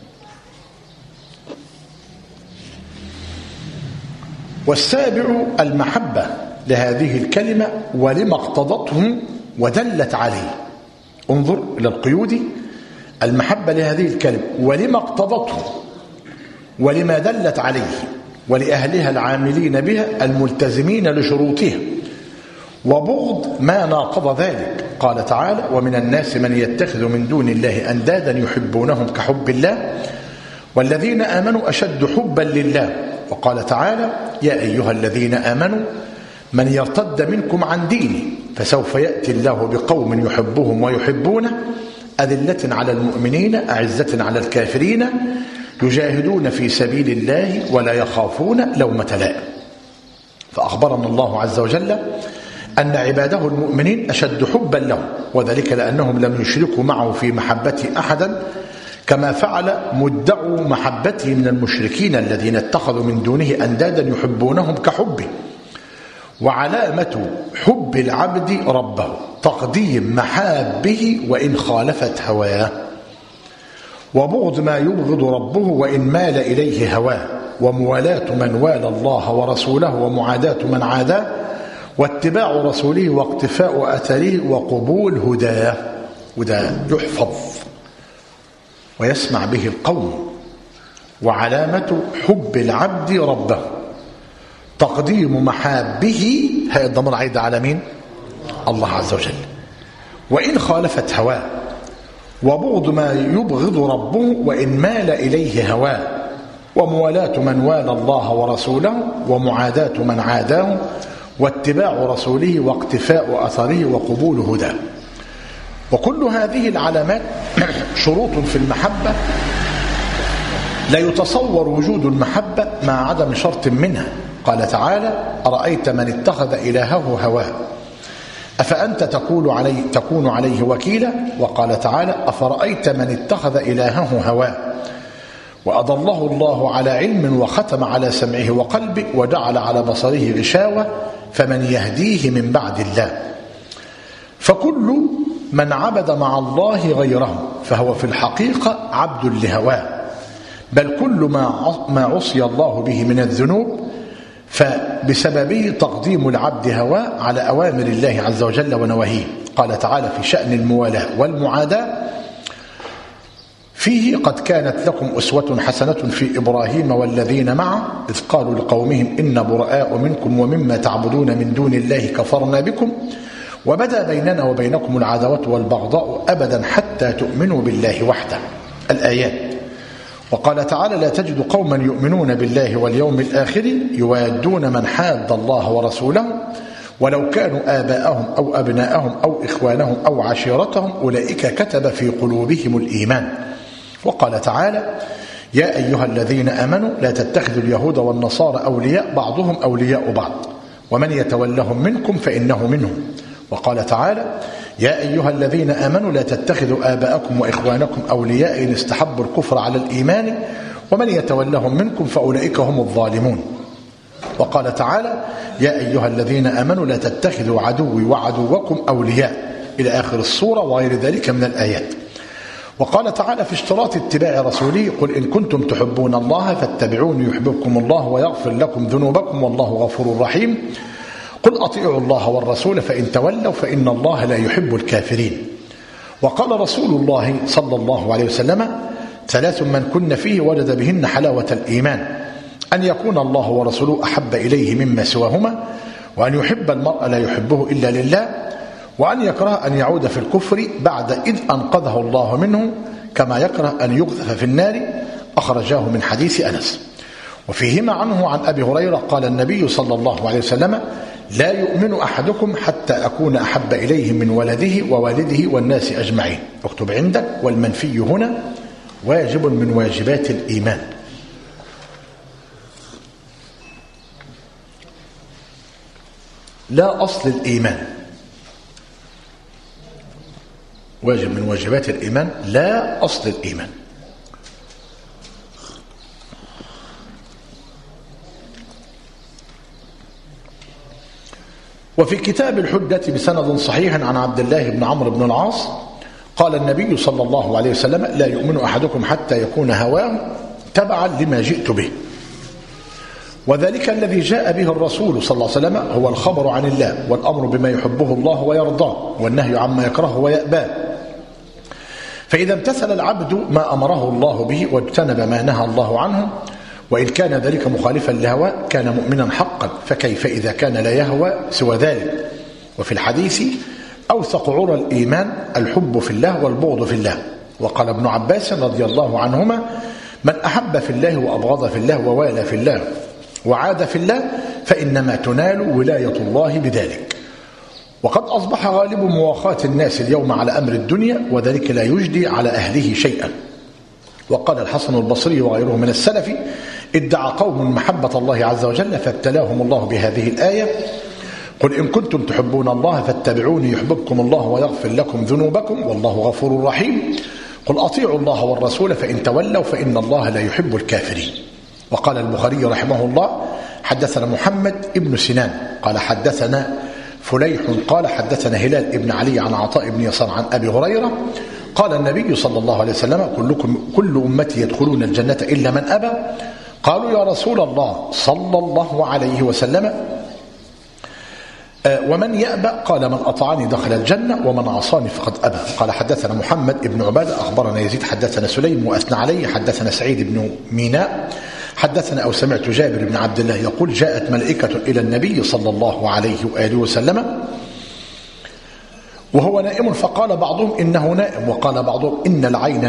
والسابع المحبة لهذه الكلمة ولما اقتضته ودلت عليه. انظر إلى القيود: المحبة لهذه الكلمة ولما اقتضته ولما دلت عليه، ولأهلها العاملين بها الملتزمين لشروطها، وبغض ما ناقض ذلك. قال تعالى: ومن الناس من يتخذ من دون الله أندادا يحبونهم كحب الله والذين آمنوا أشد حبا لله. وقال تعالى: يا أيها الذين آمنوا من يرتد منكم عن دينه فسوف يأتي الله بقوم يحبهم ويحبونه أذلة على المؤمنين أعزة على الكافرين يجاهدون في سبيل الله ولا يخافون لومة لائم. فأخبرنا الله عز وجل أن عباده المؤمنين أشد حبا له، وذلك لأنهم لم يشركوا معه في محبته أحدا كما فعل مدعوا محبته من المشركين الذين اتخذوا من دونه أندادا يحبونهم كحبه. وعلامة حب العبد ربه تقديم محابه وإن خالفت هواه، وبغض ما يبغض ربه وإن مال إليه هواه، وموالاة من والى الله ورسوله ومعاداة من عاداه، واتباع رسوله واقتفاء أثره وقبول هداه. وده يحفظ ويسمع به القوم. وعلامة حب العبد ربه تقديم محابه، هذا الضمير عايد على مين؟ الله عز وجل. وإن خالفت هواه، وبغض ما يبغض ربه وإن مال إليه هواه، وموالاة من والى الله ورسوله ومعاداة من عاداه، واتباع رسوله واقتفاء أثره وقبول هداه. وكل هذه العلامات شروط في المحبة لا يتصور وجود المحبة مع عدم شرط منها. قال تعالى: أرأيت من اتخذ إلهه هواه أفأنت تكون عليه وكيلا. وقال تعالى: أفرأيت من اتخذ إلهه هواه وأضله الله على علم وختم على سمعه وقلبه وجعل على بصره غشاوة فمن يهديه من بعد الله. فكل من عبد مع الله غيره فهو في الحقيقة عبد لهواه، بل كل ما عصي الله به من الذنوب فبسببه تقديم العبد هواه على أوامر الله عز وجل ونواهيه. قال تعالى في شأن الموالاة والمعاداة: فيه قد كانت لكم أسوة حسنة في إبراهيم والذين معه إذ قالوا لقومهم إنا براء منكم ومما تعبدون من دون الله كفرنا بكم وبدا بيننا وبينكم العداوة والبغضاء أبدا حتى تؤمنوا بالله وحده. الآيات. وقال تعالى: لا تجد قوما يؤمنون بالله واليوم الآخر يوادون من حاد الله ورسوله ولو كانوا آباءهم أو أبناءهم أو إخوانهم أو عشيرتهم أولئك كتب في قلوبهم الإيمان. وقال تعالى: يا أيها الذين آمنوا لا تتخذوا اليهود والنصارى أولياء بعضهم أولياء بعض ومن يتولهم منكم فإنه منهم. وقال تعالى: يا أيها الذين آمنوا لا تتخذوا آباءكم وإخوانكم أولياء إن استحبوا الكفر على الإيمان ومن يتولهم منكم فأولئك هم الظالمون. وقال تعالى: يا أيها الذين آمنوا لا تتخذوا عدوي وعدوكم أولياء إلى آخر السورة وغير ذلك من الآيات. وقال تعالى في اشتراط اتباع رسوله: قل إن كنتم تحبون الله فاتبعوني يحببكم الله ويغفر لكم ذنوبكم والله غفور رحيم. قل أطيعوا الله والرسول فإن تولوا فإن الله لا يحب الكافرين. وقال رسول الله صلى الله عليه وسلم: ثلاث من كن فيه وجد بهن حلاوة الإيمان: أن يكون الله ورسوله أحب إليه مما سواهما، وأن يحب المرء لا يحبه إلا لله، وأن يكره أن يعود في الكفر بعد إذ أنقذه الله منه كما يكره أن يقذف في النار. أخرجاه من حديث أنس. وفيهما عنه عن أبي هريرة قال النبي صلى الله عليه وسلم: لا يؤمن أحدكم حتى أكون أحب إليه من ولده ووالده والناس أجمعين. اكتب عندك: والمنفي هنا واجب من واجبات الإيمان. لا أصل الإيمان، واجب من واجبات الإيمان لا أصل الإيمان. وفي كتاب الحجة بسند صحيح عن عبد الله بن عمرو بن العاص قال النبي صلى الله عليه وسلم: لا يؤمن أحدكم حتى يكون هواه تبعا لما جئت به. وذلك الذي جاء به الرسول صلى الله عليه وسلم هو الخبر عن الله والأمر بما يحبه الله ويرضاه والنهي عما يكرهه ويأباه. فإذا امتثل العبد ما أمره الله به واجتنب ما نهى الله عنه، وإن كان ذلك مخالفا لهواه كان مؤمنا حقا، فكيف إذا كان لا يهوى سوى ذلك. وفي الحديث: أوثق عرى الإيمان الحب في الله والبغض في الله. وقال ابن عباس رضي الله عنهما: من أحب في الله وأبغض في الله ووالى في الله وعاد في الله فإنما تنال ولاية الله بذلك. وقد أصبح غالب مواخاة الناس اليوم على أمر الدنيا، وذلك لا يجدي على أهله شيئا. وقال الحسن البصري وغيره من السلف: ادعى قوم محبة الله عز وجل فابتلاهم الله بهذه الآية: قل إن كنتم تحبون الله فاتبعوني يحببكم الله ويغفر لكم ذنوبكم والله غفور رحيم. قل أطيعوا الله والرسول فإن تولوا فإن الله لا يحب الكافرين. وقال البخاري رحمه الله: حدثنا محمد ابن سنان قال حدثنا فليح قال حدثنا هلال ابن علي عن عطاء بن يسار عن أبي هريرة قال النبي صلى الله عليه وسلم: كل أمتي يدخلون الجنة إلا من أبى. قالوا: يا رسول الله صلى الله عليه وسلم ومن يأبى؟ قال: من أطاعني دخل الجنة ومن عصاني فقد أبى. قال حدثنا محمد ابن عبادة أخبرنا يزيد حدثنا سليم وأثنى عليه حدثنا سعيد بن ميناء حدثنا أو سمعت جابر بن عبد الله يقول: جاءت ملائكة إلى النبي صلى الله عليه وآله وسلم وهو نائم، فقال بعضهم: إنه نائم، وقال بعضهم: إن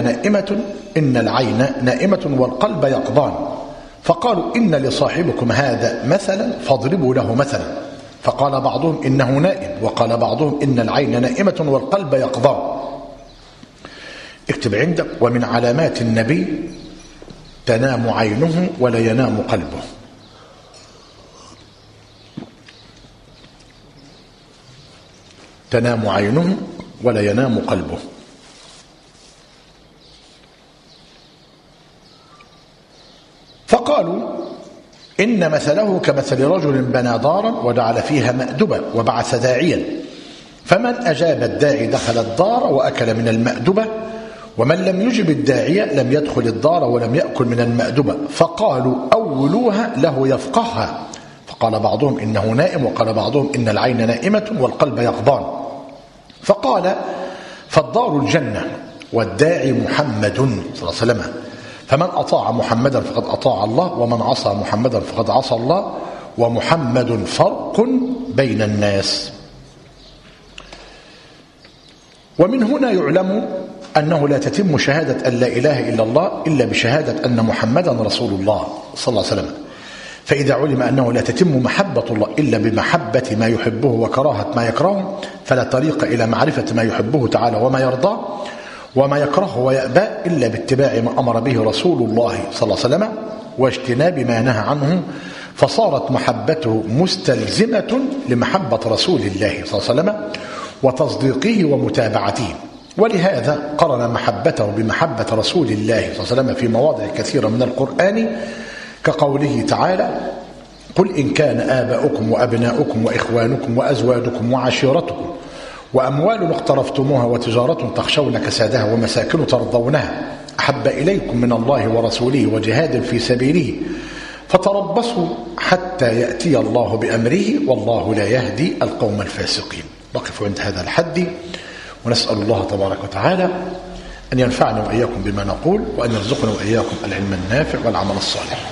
العين نائمة والقلب يقظان. فقالوا: إن لصاحبكم هذا مثلا فاضربوا له مثلا. فقال بعضهم: إنه نائم، وقال بعضهم: إن العين نائمة والقلب يقظان. اكتب عندك: ومن علامات النبي تنام عينه ولا ينام قلبه. تنام عينه ولا ينام قلبه. فقالوا: إن مثله كمثل رجل بنى دارا وجعل فيها مأدبة وبعث داعيا، فمن أجاب الداعي دخل الدار وأكل من المأدبة، ومن لم يجب الداعية لم يدخل الدار ولم يأكل من المأدبة. فقالوا: أولوها له يفقهها. فقال بعضهم: إنه نائم، وقال بعضهم: إن العين نائمة والقلب يقظان. فقال: فالدار الجنة والداعي محمد صلى الله عليه وسلم، فمن أطاع محمدا فقد أطاع الله، ومن عصى محمدا فقد عصى الله، ومحمد فرق بين الناس. ومن هنا يعلم أنه لا تتم شهادة أن لا إله إلا الله إلا بشهادة أن محمدا رسول الله صلى الله عليه وسلم. فإذا علم أنه لا تتم محبة الله إلا بمحبة ما يحبه وكراهة ما يكرهه، فلا طريق إلى معرفة ما يحبه تعالى وما يرضاه وما يكرهه ويأبى إلا باتباع ما أمر به رسول الله صلى الله عليه وسلم واجتناب ما نهى عنه، فصارت محبته مستلزمة لمحبة رسول الله صلى الله عليه وسلم وتصديقه ومتابعته. ولهذا قرن محبته بمحبة رسول الله صلى الله عليه وسلم في مواضع كثيرة من القرآن، كقوله تعالى: قل إن كان آباؤكم وأبناؤكم وإخوانكم وأزواجكم وعشيرتكم وأموال اقترفتموها وتجارة تخشون كسادها ومساكن ترضونها أحب إليكم من الله ورسوله وجهاد في سبيله فتربصوا حتى يأتي الله بأمره والله لا يهدي القوم الفاسقين. نقف عند هذا الحد، ونسأل الله تبارك وتعالى أن ينفعنا وإياكم بما نقول، وأن يرزقنا وإياكم العلم النافع والعمل الصالح.